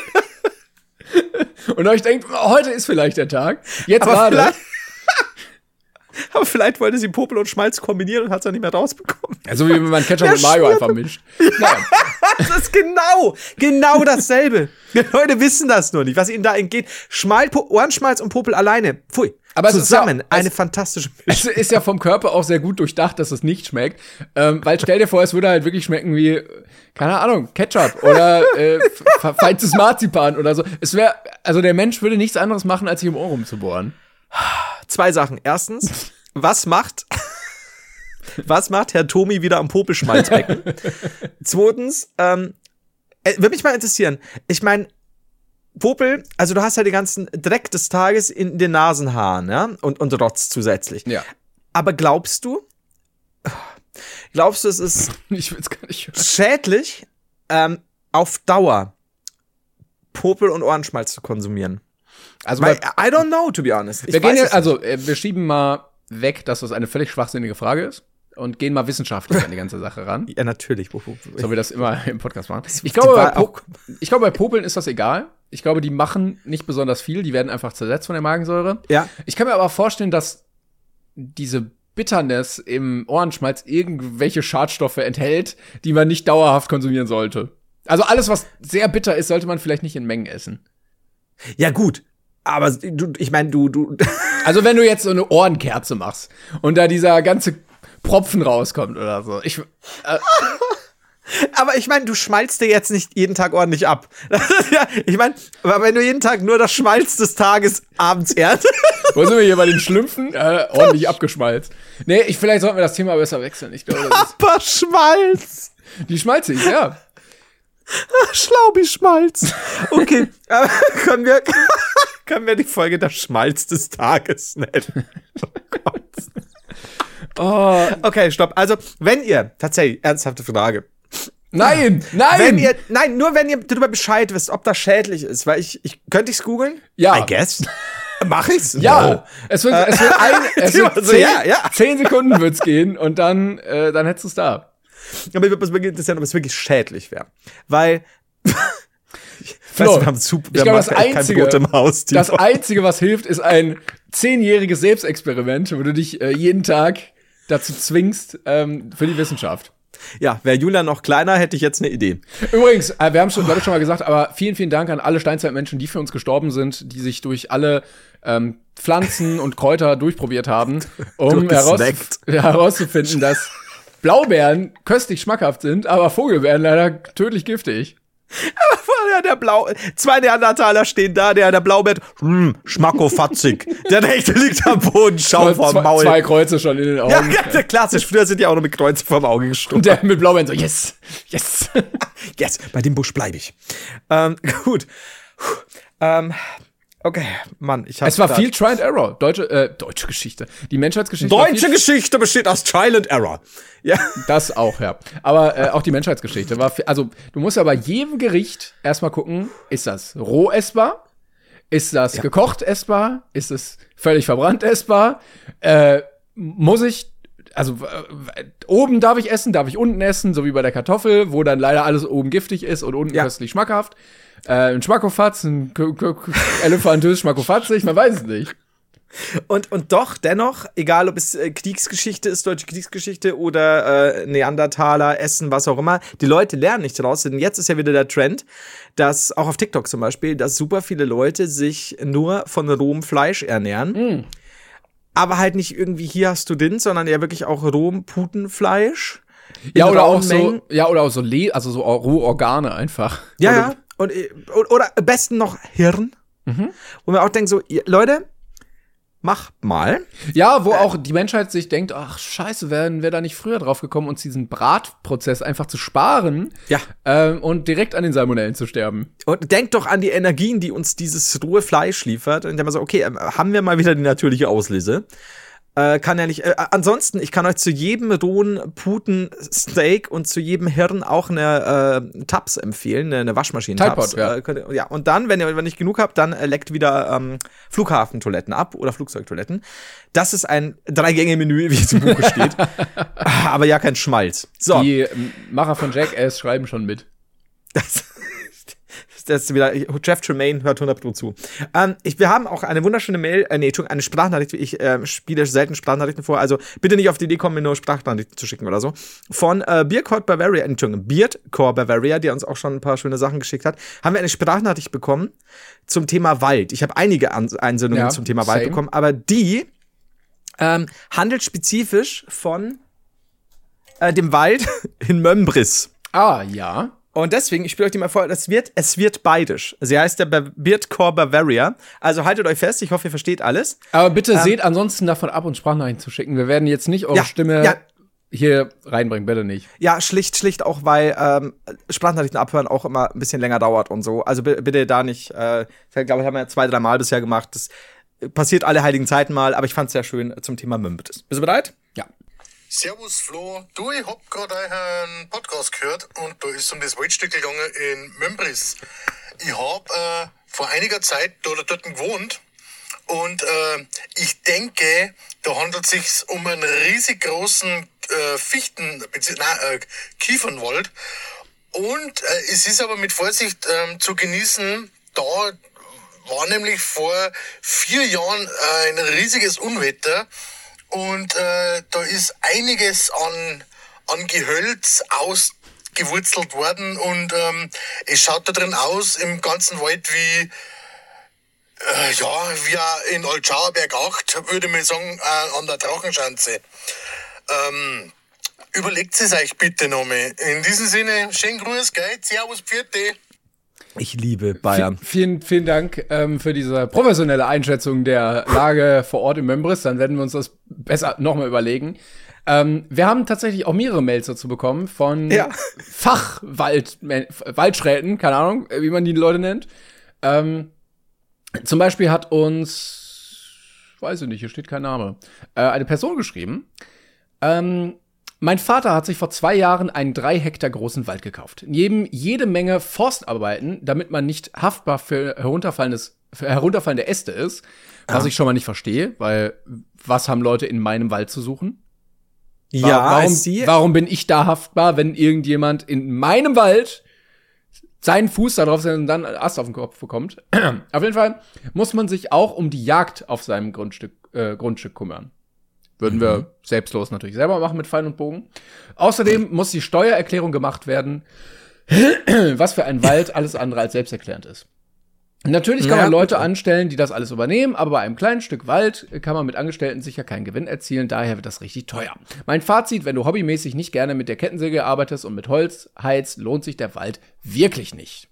Und euch denkt, heute ist vielleicht der Tag. Jetzt gerade. Aber vielleicht wollte sie Popel und Schmalz kombinieren und hat es dann nicht mehr rausbekommen. Also wie wenn man Ketchup und Mayo einfach mischt. Naja. Das ist genau dasselbe. Die Leute wissen das nur nicht, was ihnen da entgeht. Ohrenschmalz und Popel alleine. Pfui. Aber zusammen eine fantastische Mischung. Es ist ja vom Körper auch sehr gut durchdacht, dass es nicht schmeckt. Weil stell dir vor, es würde halt wirklich schmecken wie, keine Ahnung, Ketchup oder feinstes Marzipan oder so. Also der Mensch würde nichts anderes machen, als sich im Ohr rumzubohren. 2 Sachen. Erstens, was macht Herr Tomi wieder am Popelschmalzbecken? Zweitens, würde mich mal interessieren. Ich meine, Popel, also du hast ja den ganzen Dreck des Tages in den Nasenhaaren, ja? Und Rotz zusätzlich. Ja. Aber glaubst du, es ist Ich will's gar nicht hören. schädlich, auf Dauer Popel und Ohrenschmalz zu konsumieren? Also Weil, I don't know, to be honest. wir schieben mal weg, dass das eine völlig schwachsinnige Frage ist und gehen mal wissenschaftlich an die ganze Sache ran. Ja, natürlich. So wie wir das immer im Podcast machen. Ich glaube, bei Popeln ist das egal. Ich glaube, die machen nicht besonders viel. Die werden einfach zersetzt von der Magensäure. Ja. Ich kann mir aber vorstellen, dass diese Bitterness im Ohrenschmalz irgendwelche Schadstoffe enthält, die man nicht dauerhaft konsumieren sollte. Also alles, was sehr bitter ist, sollte man vielleicht nicht in Mengen essen. Ja, gut. Aber ich meine, du. Also wenn du jetzt so eine Ohrenkerze machst und da dieser ganze Propfen rauskommt oder so. Aber ich meine, du schmalzt dir jetzt nicht jeden Tag ordentlich ab. Ich meine, wenn du jeden Tag nur das Schmalz des Tages abends ernst. Wo sind wir hier bei den Schlümpfen? Ordentlich abgeschmalzt. Nee, vielleicht sollten wir das Thema besser wechseln. Ich glaube, Aber Schmalz! Die schmalzig, ja. Schlaubi-Schmalz. Okay, können wir die Folge der Schmalz des Tages nennen? Oh. Okay, stopp. Also, wenn ihr, tatsächlich, ernsthafte Frage. Nein! Nur wenn ihr darüber Bescheid wisst, ob das schädlich ist, weil könnte ich's googeln? Ja. I guess. Mach ich's? Ja. No. Es wird 10 Sekunden wird's gehen und dann hättest du's da. Aber mich würde interessieren, ob es wirklich schädlich wäre. Weil, Flo, wir haben ich glaube, kein Brot im Haus. Das Einzige, was hilft, ist ein 10-jähriges Selbstexperiment, wo du dich jeden Tag dazu zwingst für die Wissenschaft. Ja, wäre Julian noch kleiner, hätte ich jetzt eine Idee. Übrigens, wir haben schon, glaube ich, schon mal gesagt, aber vielen, vielen Dank an alle Steinzeitmenschen, die für uns gestorben sind, die sich durch alle Pflanzen und Kräuter durchprobiert haben, um herauszufinden, dass Blaubeeren köstlich schmackhaft sind, aber Vogelbeeren leider tödlich giftig. Ja, zwei Neandertaler stehen da, der Blaubär, schmackofatzig. Der rechte liegt am Boden, schau vom Maul. Zwei Kreuze schon in den Augen. Ja, klassisch. Früher sind die auch noch mit Kreuzen vorm Auge gestorben. Und der mit Blaubeeren so, yes. Yes, bei dem Busch bleibe ich. Gut. Okay, Mann, ich habe. Es war viel Try and Error. Deutsche Geschichte. Die Menschheitsgeschichte. Deutsche Geschichte besteht aus Trial and Error. Ja. Das auch, ja. Aber auch die Menschheitsgeschichte war. Also, du musst ja bei jedem Gericht erstmal gucken, ist das roh essbar? Ist das gekocht essbar? Ist es völlig verbrannt essbar? Muss ich. Also, oben darf ich essen, darf ich unten essen, so wie bei der Kartoffel, wo dann leider alles oben giftig ist und unten köstlich schmackhaft. Ein Schmackofatz, ein Elefantös Schmackofatzig, man weiß es nicht. Und doch, dennoch, egal ob es Kriegsgeschichte ist, deutsche Kriegsgeschichte oder Neandertaler, Essen, was auch immer, die Leute lernen nicht daraus, denn jetzt ist ja wieder der Trend, dass, auch auf TikTok zum Beispiel, dass super viele Leute sich nur von rohem Fleisch ernähren. Aber halt nicht irgendwie, hier hast du den, sondern ja wirklich auch rohem Putenfleisch. Ja, oder auch so, also so rohe Organe einfach. Ja. Oder am besten noch Hirn. Wo man auch denkt so, Leute, mach mal. Ja, wo auch die Menschheit sich denkt, ach scheiße, wären wir da nicht früher drauf gekommen, uns diesen Bratprozess einfach zu sparen und direkt an den Salmonellen zu sterben. Und denkt doch an die Energien, die uns dieses rohe Fleisch liefert. Und dann mal so, okay, haben wir mal wieder die natürliche Auslese. Kann ja nicht. Ansonsten, ich kann euch zu jedem rohen Putensteak und zu jedem Hirn auch eine Tabs empfehlen, eine Waschmaschinen-Tabs. Ja. Und dann, wenn ihr nicht genug habt, dann leckt wieder Flughafentoiletten ab oder Flugzeugtoiletten. Das ist ein 3-Gänge-Menü, wie es im Buche steht. Aber ja, kein Schmalz. So. Die Macher von Jackass schreiben schon mit. Das ist wieder, Jeff Tremaine hört 100% zu. Wir haben auch eine wunderschöne Mail, eine Sprachnachricht. Ich spiele selten Sprachnachrichten vor, also bitte nicht auf die Idee kommen, mir nur Sprachnachrichten zu schicken oder so. Von Beardcore Bavaria, die uns auch schon ein paar schöne Sachen geschickt hat, haben wir eine Sprachnachricht bekommen zum Thema Wald. Ich habe einige Einsendungen zum Thema Wald bekommen, aber die handelt spezifisch von dem Wald in Mömbris. Ah, ja. Und deswegen, ich spiele euch die mal vor, es wird beidisch. Sie heißt der Beardcore Bavaria. Also haltet euch fest, ich hoffe, ihr versteht alles. Aber bitte seht ansonsten davon ab, uns Sprachnachrichten zu schicken. Wir werden jetzt nicht eure Stimme hier reinbringen, bitte nicht. Ja, schlicht auch, weil Sprachnachrichten abhören auch immer ein bisschen länger dauert und so. Also bitte da nicht, ich glaube, haben wir 2-3 Mal bisher gemacht. Das passiert alle heiligen Zeiten mal, aber ich fand's sehr schön zum Thema Mömbris. Bist du bereit? Ja. Servus Flo, du, ich hab gerade euren Podcast gehört und da ist um das Waldstück gegangen in Mömbris. Ich hab vor einiger Zeit dort gewohnt und ich denke, da handelt es sich um einen riesig großen Kiefernwald und es ist aber mit Vorsicht zu genießen, da war nämlich vor 4 Jahren ein riesiges Unwetter. Und da ist einiges an Gehölz ausgewurzelt worden und es schaut da drin aus im ganzen Wald wie in Altschauerberg 8, würde man sagen, an der Drachenschanze. Überlegt es euch bitte nochmal. In diesem Sinne, schönen Gruß, gell? Servus, Pfiate. Ich liebe Bayern. Vielen Dank für diese professionelle Einschätzung der Lage vor Ort in Mömbris. Dann werden wir uns das besser nochmal überlegen. Wir haben tatsächlich auch mehrere Mails dazu bekommen von Waldschräten, keine Ahnung, wie man die Leute nennt. Zum Beispiel hat uns, weiß ich nicht, hier steht kein Name, eine Person geschrieben. Mein Vater hat sich vor 2 Jahren einen 3 Hektar großen Wald gekauft. Jede Menge Forstarbeiten, damit man nicht haftbar für herunterfallende Äste ist. Was ich schon mal nicht verstehe, weil was haben Leute in meinem Wald zu suchen? Warum bin ich da haftbar, wenn irgendjemand in meinem Wald seinen Fuß da drauf setzt und dann einen Ast auf den Kopf bekommt? Auf jeden Fall muss man sich auch um die Jagd auf seinem Grundstück kümmern. Würden wir selbstlos natürlich selber machen mit Pfeil und Bogen. Außerdem muss die Steuererklärung gemacht werden, was für ein Wald alles andere als selbsterklärend ist. Natürlich kann man Leute anstellen, die das alles übernehmen, aber bei einem kleinen Stück Wald kann man mit Angestellten sicher keinen Gewinn erzielen, daher wird das richtig teuer. Mein Fazit, wenn du hobbymäßig nicht gerne mit der Kettensäge arbeitest und mit Holz heizt, lohnt sich der Wald wirklich nicht.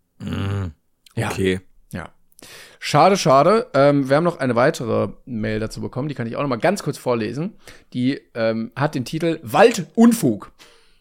Okay. Ja. Schade, schade. Wir haben noch eine weitere Mail dazu bekommen, die kann ich auch noch mal ganz kurz vorlesen. Die hat den Titel Waldunfug.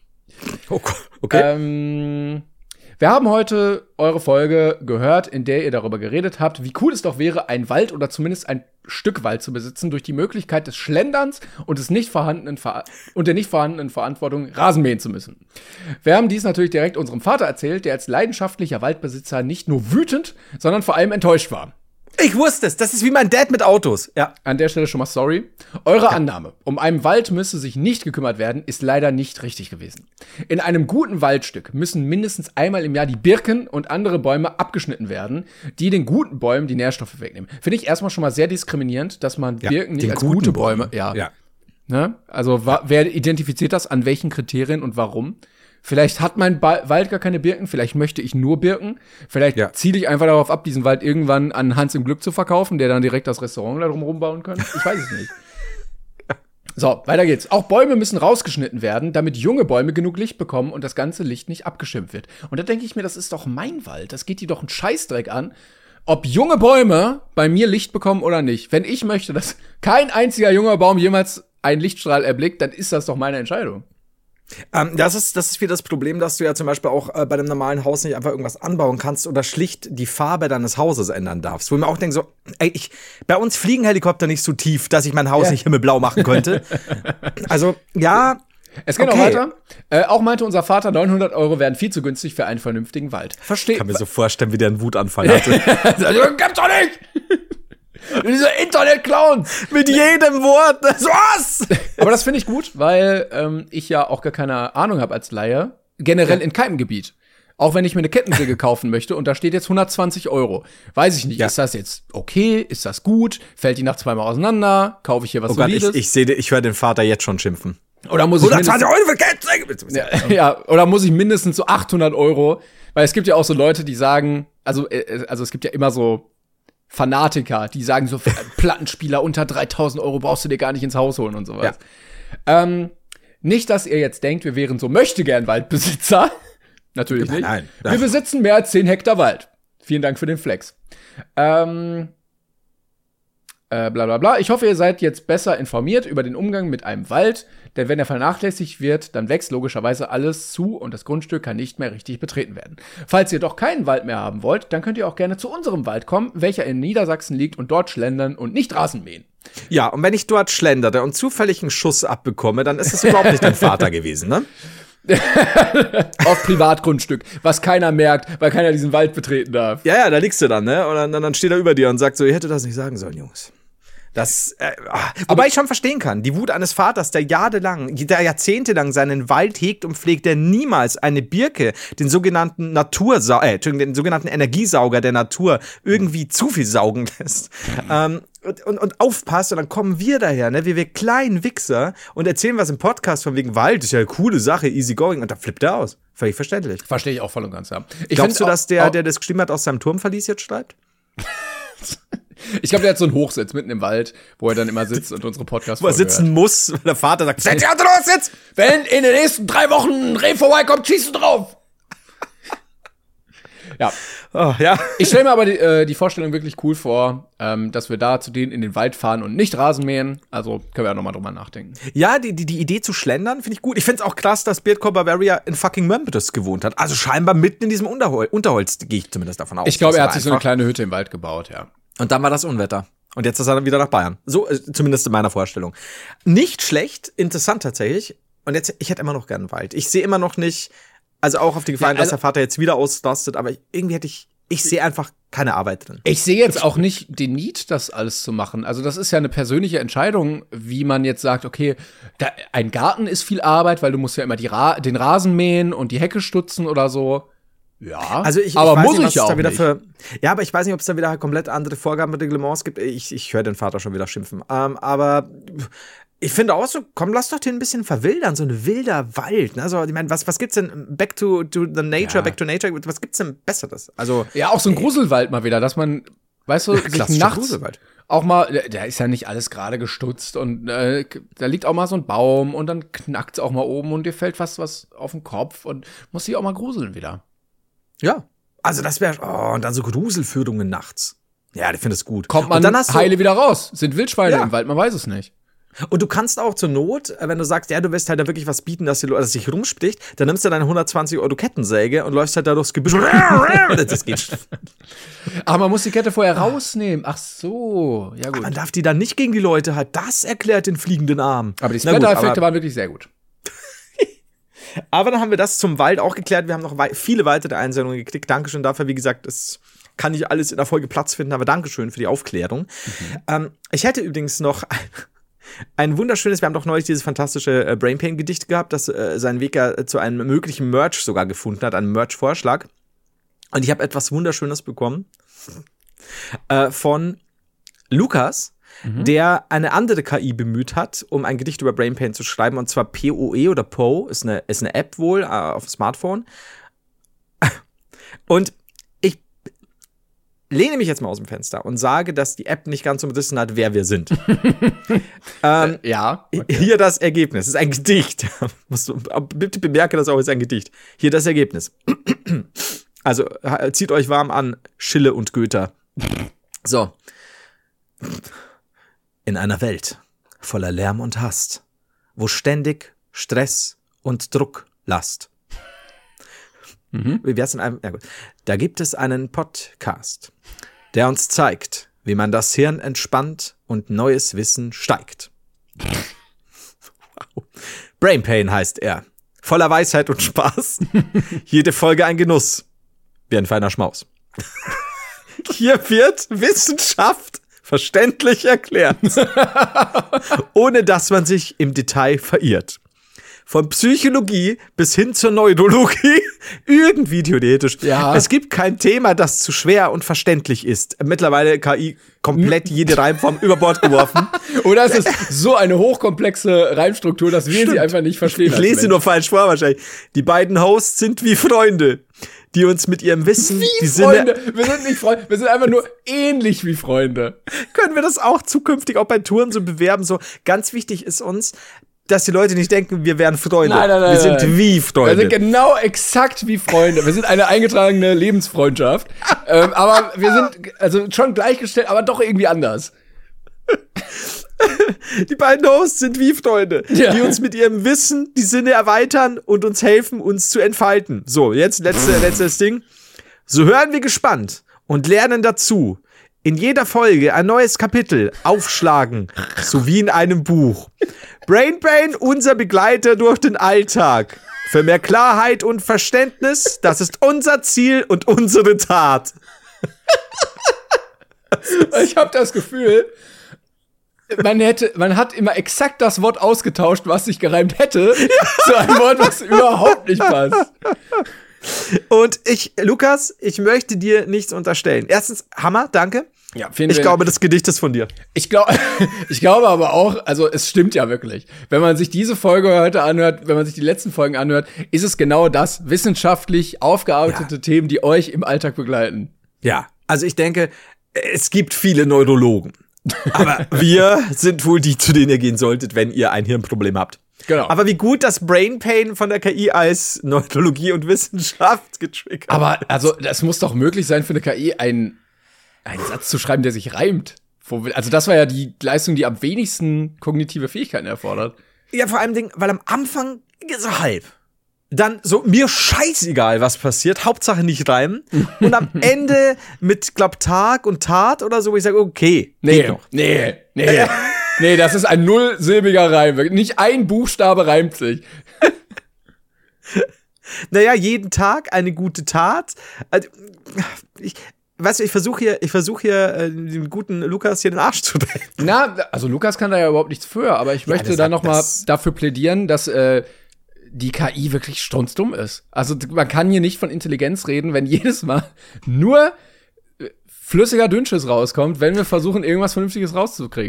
Okay. Wir haben heute eure Folge gehört, in der ihr darüber geredet habt, wie cool es doch wäre, ein Wald oder zumindest ein Stück Wald zu besitzen, durch die Möglichkeit des Schlenderns und der nicht vorhandenen Verantwortung, Rasen mähen zu müssen. Wir haben dies natürlich direkt unserem Vater erzählt, der als leidenschaftlicher Waldbesitzer nicht nur wütend, sondern vor allem enttäuscht war. Ich wusste es. Das ist wie mein Dad mit Autos. Ja. An der Stelle schon mal sorry. Eure Annahme, um einen Wald müsse sich nicht gekümmert werden, ist leider nicht richtig gewesen. In einem guten Waldstück müssen mindestens einmal im Jahr die Birken und andere Bäume abgeschnitten werden, die den guten Bäumen die Nährstoffe wegnehmen. Finde ich erstmal schon mal sehr diskriminierend, dass man Birken nicht als gute Bäume. Ja. Ne? Also wer identifiziert das, an welchen Kriterien und warum? Vielleicht hat mein Wald gar keine Birken, vielleicht möchte ich nur Birken. Vielleicht ziele ich einfach darauf ab, diesen Wald irgendwann an Hans im Glück zu verkaufen, der dann direkt das Restaurant da drum rumbauen kann. Ich weiß es nicht. So, weiter geht's. Auch Bäume müssen rausgeschnitten werden, damit junge Bäume genug Licht bekommen und das ganze Licht nicht abgeschirmt wird. Und da denke ich mir, das ist doch mein Wald. Das geht die doch einen Scheißdreck an, ob junge Bäume bei mir Licht bekommen oder nicht. Wenn ich möchte, dass kein einziger junger Baum jemals einen Lichtstrahl erblickt, dann ist das doch meine Entscheidung. Das ist wieder das Problem, dass du ja zum Beispiel auch bei einem normalen Haus nicht einfach irgendwas anbauen kannst oder schlicht die Farbe deines Hauses ändern darfst. Wo ich mir auch denke so, bei uns fliegen Helikopter nicht so tief, dass ich mein Haus nicht himmelblau machen könnte. Also, ja. Es geht noch weiter. Auch meinte unser Vater, 900 € wären viel zu günstig für einen vernünftigen Wald. Verstehe. Ich kann mir so vorstellen, wie der einen Wutanfall hatte. Das gibt's doch nicht! Diese Internet-Clown! Mit jedem Wort! Was? Aber das finde ich gut, weil ich ja auch gar keine Ahnung habe als Laie. Generell in keinem Gebiet. Auch wenn ich mir eine Kettensäge kaufen möchte und da steht jetzt 120 €. Weiß ich nicht, ist das jetzt okay? Ist das gut? Fällt die nach zweimal auseinander? Kaufe ich hier was Solides? Ich höre den Vater jetzt schon schimpfen. Oder muss ich 120 € für Kettensäge! Ja, oder muss ich mindestens so 800 €? Weil es gibt ja auch so Leute, die sagen, also es gibt ja immer so Fanatiker, die sagen so, für einen Plattenspieler unter 3.000 € brauchst du dir gar nicht ins Haus holen und sowas. Ja. Nicht, dass ihr jetzt denkt, wir wären so Möchtegern-Waldbesitzer. Natürlich nicht. Nein. Wir besitzen mehr als 10 Hektar Wald. Vielen Dank für den Flex. Bla bla bla. Ich hoffe, ihr seid jetzt besser informiert über den Umgang mit einem Wald, denn wenn er vernachlässigt wird, dann wächst logischerweise alles zu und das Grundstück kann nicht mehr richtig betreten werden. Falls ihr doch keinen Wald mehr haben wollt, dann könnt ihr auch gerne zu unserem Wald kommen, welcher in Niedersachsen liegt und dort schlendern und nicht Rasen mähen. Ja, und wenn ich dort schlenderte und zufällig einen Schuss abbekomme, dann ist es überhaupt nicht dein Vater gewesen, ne? Auf Privatgrundstück, was keiner merkt, weil keiner diesen Wald betreten darf. Ja, da liegst du dann, ne? Und dann steht er über dir und sagt so, ihr hättet das nicht sagen sollen, Jungs. Wobei ich schon verstehen kann, die Wut eines Vaters, der jahrzehntelang seinen Wald hegt und pflegt, der niemals eine Birke, den sogenannten Energiesauger der Natur, irgendwie zu viel saugen lässt. Und aufpasst, und dann kommen wir daher, ne, wie wir kleinen Wichser, und erzählen was im Podcast von wegen Wald, ist ja eine coole Sache, easy going, und da flippt er aus. Völlig verständlich. Verstehe ich auch voll und ganz, ja. Glaubst du, dass der das geschrieben hat, aus seinem Turmverlies jetzt schreibt? Ich glaube, der hat so einen Hochsitz mitten im Wald, wo er dann immer sitzt und unsere Podcasts Wo er sitzen muss, weil der Vater sagt, setz dich an den Hochsitz! Wenn in den nächsten 3 Wochen ein Reh vorbeikommt, schießt du drauf! Ja. Oh, ja. Ich stelle mir aber die Vorstellung wirklich cool vor, dass wir da zu denen in den Wald fahren und nicht Rasen mähen. Also können wir ja nochmal drüber nachdenken. Ja, die Idee zu schlendern finde ich gut. Ich finde es auch krass, dass Beardcore Bavaria in fucking Memphis gewohnt hat. Also scheinbar mitten in diesem Unterholz, gehe ich zumindest davon aus. Ich glaube, er hat sich so eine kleine Hütte im Wald gebaut, ja. Und dann war das Unwetter. Und jetzt ist er dann wieder nach Bayern. So, zumindest in meiner Vorstellung. Nicht schlecht, interessant tatsächlich. Und jetzt, ich hätte immer noch gern einen Wald. Ich sehe immer noch nicht, also auch auf die Gefahr, dass der Vater jetzt wieder auslastet, aber irgendwie ich sehe einfach keine Arbeit drin. Ich sehe jetzt auch nicht den Need, das alles zu machen. Also das ist ja eine persönliche Entscheidung, wie man jetzt sagt, okay, ein Garten ist viel Arbeit, weil du musst ja immer den Rasen mähen und die Hecke stutzen oder so. Ja, also ich aber weiß muss nicht, ich ja auch nicht. Ja, aber ich weiß nicht, ob es da wieder komplett andere Vorgaben mit Reglements gibt. Ich höre den Vater schon wieder schimpfen. Aber Ich finde auch so, komm, lass doch den ein bisschen verwildern, so ein wilder Wald. Ne? Also, ich meine, was gibt's denn back to the nature, back to nature, was gibt's denn Besseres? Also, ja, auch so ein Gruselwald mal wieder, dass man, weißt du, sich nachts Gruselwald. Auch mal, da ist ja nicht alles gerade gestutzt und da liegt auch mal so ein Baum und dann knackt's auch mal oben und dir fällt fast was auf den Kopf und muss dich auch mal gruseln wieder. Ja, also das wäre, und dann so Gruselführungen nachts. Ja, ich finde es gut. Kommt man dann heile wieder raus. Sind Wildschweine im Wald, man weiß es nicht. Und du kannst auch zur Not, wenn du sagst, ja, du willst halt da wirklich was bieten, dass sich rumspricht, dann nimmst du deine 120 € Kettensäge und läufst halt da durchs Gebüsch. Das geht. Aber man muss die Kette vorher rausnehmen. Ach so, ja gut. Man darf die dann nicht gegen die Leute halt. Das erklärt den fliegenden Arm. Aber die Splatter-Effekte waren wirklich sehr gut. Aber dann haben wir das zum Wald auch geklärt. Wir haben noch viele weitere Einsendungen gekriegt. Dankeschön dafür. Wie gesagt, es kann nicht alles in der Folge Platz finden, aber Dankeschön für die Aufklärung. Ich hätte übrigens noch ein wunderschönes, wir haben doch neulich dieses fantastische Brain Pain Gedicht gehabt, das seinen Weg ja zu einem möglichen Merch sogar gefunden hat, einen Merch-Vorschlag. Und ich habe etwas Wunderschönes bekommen von Lukas, der eine andere KI bemüht hat, um ein Gedicht über Brain Pain zu schreiben, und zwar POE oder PO, ist eine App wohl auf dem Smartphone. Und lehne mich jetzt mal aus dem Fenster und sage, dass die App nicht ganz umrissen hat, wer wir sind. Ja. Okay. Hier das Ergebnis. Es ist ein Gedicht. Bitte bemerke das auch, es ist ein Gedicht. Hier das Ergebnis. Also, zieht euch warm an, Schille und Goethe. So. In einer Welt voller Lärm und Hast, wo ständig Stress und Druck lasst. Wie wär's in einem? Ja, gut. Da gibt es einen Podcast, der uns zeigt, wie man das Hirn entspannt und neues Wissen steigt. Wow. Brain Pain heißt er. Voller Weisheit und Spaß. Jede Folge ein Genuss. Wie ein feiner Schmaus. Hier wird Wissenschaft verständlich erklärt. Ohne dass man sich im Detail verirrt. Von Psychologie bis hin zur Neurologie, irgendwie theoretisch. Ja. Es gibt kein Thema, das zu schwer und verständlich ist. Mittlerweile KI komplett jede Reimform über Bord geworfen. Oder es ist so eine hochkomplexe Reimstruktur, dass wir sie einfach nicht verstehen. Ich lese sie nur falsch vor wahrscheinlich. Die beiden Hosts sind wie Freunde, die uns mit ihrem Wissen wie Freunde. Wir sind nicht Freunde, wir sind einfach nur ähnlich wie Freunde. Können wir das auch zukünftig auch bei Touren so bewerben? So ganz wichtig ist uns, dass die Leute nicht denken, wir wären Freunde. Nein, wir sind wie Freunde. Wir sind genau exakt wie Freunde. Wir sind eine eingetragene Lebensfreundschaft. Aber wir sind also schon gleichgestellt, aber doch irgendwie anders. Die beiden Hosts sind wie Freunde, die uns mit ihrem Wissen die Sinne erweitern und uns helfen, uns zu entfalten. So, jetzt letztes Ding. So hören wir gespannt und lernen dazu. In jeder Folge ein neues Kapitel aufschlagen, so wie in einem Buch. Brain Pain, unser Begleiter durch den Alltag. Für mehr Klarheit und Verständnis, das ist unser Ziel und unsere Tat. Ich habe das Gefühl, man hat immer exakt das Wort ausgetauscht, was sich gereimt hätte, zu einem Wort, was überhaupt nicht passt. Und Lukas, ich möchte dir nichts unterstellen. Erstens, Hammer, danke. Ja, ich glaube, das Gedicht ist von dir. Ich glaube aber auch, also es stimmt ja wirklich. Wenn man sich diese Folge heute anhört, wenn man sich die letzten Folgen anhört, ist es genau das, wissenschaftlich aufgearbeitete Themen, die euch im Alltag begleiten. Ja, also ich denke, es gibt viele Neurologen. Aber wir sind wohl die, zu denen ihr gehen solltet, wenn ihr ein Hirnproblem habt. Genau. Aber wie gut das Brain Pain von der KI als Neurologie und Wissenschaft getriggert. Aber also, das muss doch möglich sein für eine KI, einen Satz zu schreiben, der sich reimt. Also das war ja die Leistung, die am wenigsten kognitive Fähigkeiten erfordert. Ja, vor allem, weil am Anfang so halb. Dann so, mir scheißegal, was passiert, Hauptsache nicht reimen. Und am Ende mit, glaub, Tag und Tat oder so, wo ich sage, okay, Nee, das ist ein nullsilbiger Reim. Nicht ein Buchstabe reimt sich. Naja, jeden Tag eine gute Tat. Ich versuche hier dem guten Lukas hier den Arsch zu drehen. Na, also Lukas kann da ja überhaupt nichts für, aber ich möchte da noch mal dafür plädieren, dass die KI wirklich strunzdumm ist. Also man kann hier nicht von Intelligenz reden, wenn jedes Mal nur flüssiger Dünnschiss rauskommt, wenn wir versuchen, irgendwas Vernünftiges rauszukriegen.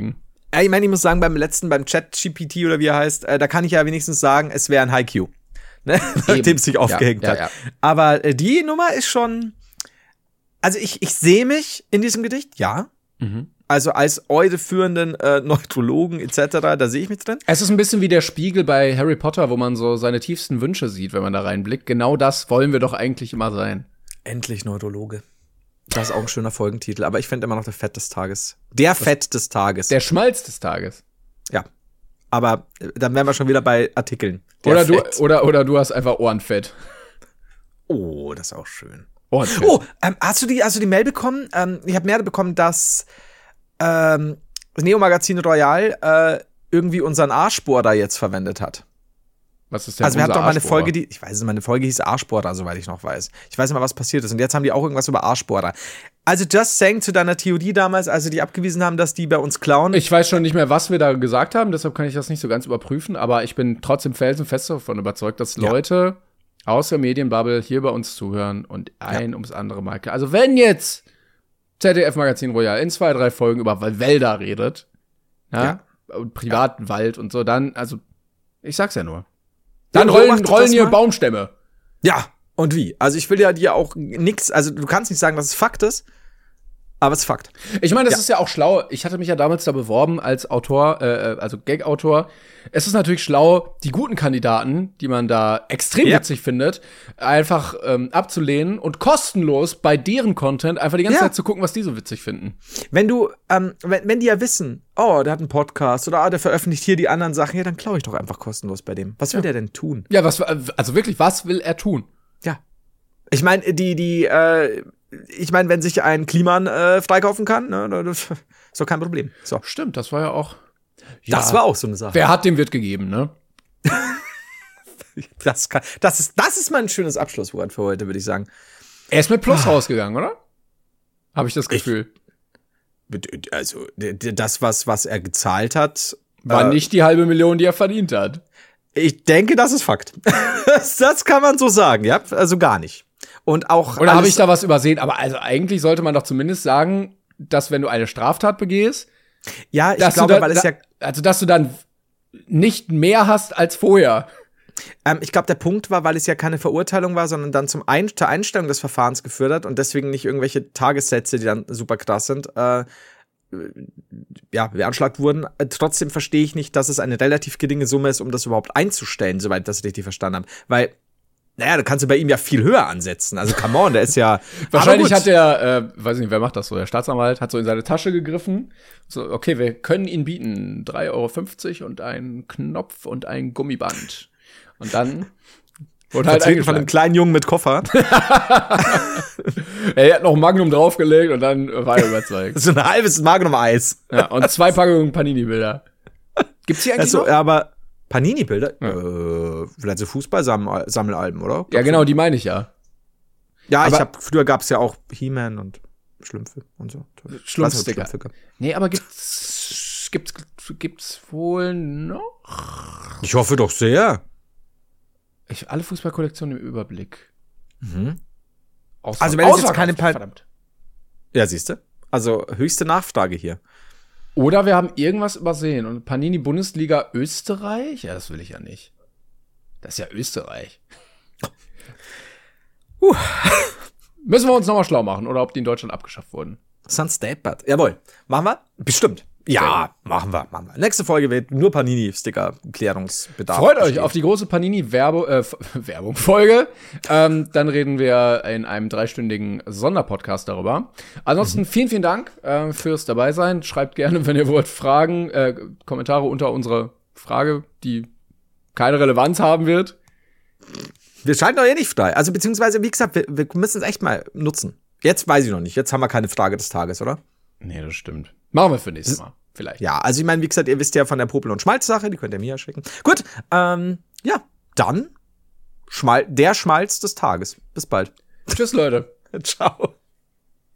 Ich meine, ich muss sagen, beim Chat-GPT oder wie er heißt, da kann ich ja wenigstens sagen, es wäre ein Haikyuu. Ne? Nachdem es sich aufgehängt hat. Ja. Aber die Nummer ist schon. Also ich sehe mich in diesem Gedicht, ja. Also als führenden Neurologen etc., da sehe ich mich drin. Es ist ein bisschen wie der Spiegel bei Harry Potter, wo man so seine tiefsten Wünsche sieht, wenn man da reinblickt. Genau das wollen wir doch eigentlich immer sein. Endlich Neurologe. Das ist auch ein schöner Folgentitel, aber ich finde immer noch der Fett des Tages. Der Fett des Tages. Der Schmalz des Tages. Ja. Aber dann wären wir schon wieder bei Artikeln. Oder du hast einfach Ohrenfett. Oh, das ist auch schön. Ohrenfett. Oh, hast du die Mail bekommen? Ich habe mehr bekommen, dass Neo Magazin Royal irgendwie unseren Arschbohrer jetzt verwendet hat. Was ist denn also wir hatten doch mal eine Folge, meine Folge hieß Arschbohrer, soweit ich noch weiß. Ich weiß nicht mal, was passiert ist. Und jetzt haben die auch irgendwas über Arschbohrer. Also Just Saying zu deiner Theorie damals, als sie die abgewiesen haben, dass die bei uns klauen. Ich weiß schon nicht mehr, was wir da gesagt haben, deshalb kann ich das nicht so ganz überprüfen. Aber ich bin trotzdem felsenfest davon überzeugt, dass Leute aus der Medienbubble hier bei uns zuhören und ums andere Mal. Also wenn jetzt ZDF Magazin Royal in 2, 3 Folgen über Wälder redet, und privaten Wald und so, dann, also ich sag's ja nur. Dann rollen hier Baumstämme. Ja, und wie? Also ich will ja dir auch nix, also du kannst nicht sagen, dass es Fakt ist, aber es ist Fakt. Ich meine, das ist ja auch schlau. Ich hatte mich ja damals da beworben als Autor, also Gag-Autor. Es ist natürlich schlau, die guten Kandidaten, die man da extrem witzig findet, einfach abzulehnen und kostenlos bei deren Content einfach die ganze Zeit zu gucken, was die so witzig finden. Wenn du, wenn die ja wissen, oh, der hat einen Podcast oder der veröffentlicht hier die anderen Sachen, ja, dann klaue ich doch einfach kostenlos bei dem. Was will der denn tun? Ja, also wirklich, was will er tun? Ja. Ich meine, wenn sich ein Kliman freikaufen kann, ne, das ist doch kein Problem. So. Stimmt, das war ja auch. Ja, das war auch so eine Sache. Wer hat, dem wird gegeben, ne? Das ist mal ein schönes Abschlusswort für heute, würde ich sagen. Er ist mit Plus rausgegangen, oder? Habe ich das Gefühl. Also, das, was er gezahlt hat, war nicht die 500.000, die er verdient hat. Ich denke, das ist Fakt. Das kann man so sagen, ja? Also gar nicht. Und auch. Oder habe ich da was übersehen? Aber also eigentlich sollte man doch zumindest sagen, dass wenn du eine Straftat begehst, ja, ich glaube, weil es ja. Also, dass du dann nicht mehr hast als vorher. Ich glaube, der Punkt war, weil es ja keine Verurteilung war, sondern dann zur Einstellung des Verfahrens geführt hat und deswegen nicht irgendwelche Tagessätze, die dann super krass sind, beanschlagt wurden. Trotzdem verstehe ich nicht, dass es eine relativ geringe Summe ist, um das überhaupt einzustellen, soweit das richtig verstanden habe. Weil, naja, da kannst du bei ihm ja viel höher ansetzen. Also, come on, der ist ja. Wahrscheinlich hat der, weiß nicht, wer macht das so? Der Staatsanwalt hat so in seine Tasche gegriffen. So, okay, wir können ihn bieten. 3,50 € und ein Knopf und ein Gummiband. Und dann wurde halt von einem kleinen Jungen mit Koffer. Er hat noch ein Magnum draufgelegt und dann war er überzeugt. So ein halbes Magnum-Eis. Ja, und 2 Packungen Panini-Bilder. Gibt's hier eigentlich noch? Aber Panini-Bilder? Ja. Vielleicht so Fußball-Sammelalben, oder? Ja, genau, die meine ich ja. Ja, früher gab's ja auch He-Man und Schlümpfe und so. Schlumpfsticker. Nee, aber gibt's wohl noch? Ich hoffe doch sehr. Alle Fußballkollektionen im Überblick. Mhm. Also wenn es jetzt keine verdammt. Ja, siehst du? Also höchste Nachfrage hier. Oder wir haben irgendwas übersehen. Und Panini Bundesliga Österreich? Ja, das will ich ja nicht. Das ist ja Österreich. Müssen wir uns nochmal schlau machen, oder ob die in Deutschland abgeschafft wurden. Sunstatebat. Jawohl. Machen wir? Bestimmt. Ja, machen wir. Nächste Folge wird nur Panini-Sticker-Klärungsbedarf. Freut euch auf die große Panini-Werbung-Folge. Dann reden wir in einem 3-stündigen Sonderpodcast darüber. Ansonsten vielen Dank fürs Dabeisein. Schreibt gerne, wenn ihr wollt, Fragen, Kommentare unter unsere Frage, die keine Relevanz haben wird. Wir schalten doch nicht frei. Also beziehungsweise, wie gesagt, wir müssen es echt mal nutzen. Jetzt weiß ich noch nicht. Jetzt haben wir keine Frage des Tages, oder? Nee, das stimmt. Machen wir für nächstes Mal. Vielleicht. Ja, also ich meine, wie gesagt, ihr wisst ja von der Popel- und Schmalz-Sache, die könnt ihr mir ja schicken. Gut, dann der Schmalz des Tages. Bis bald. Tschüss, Leute. Ciao.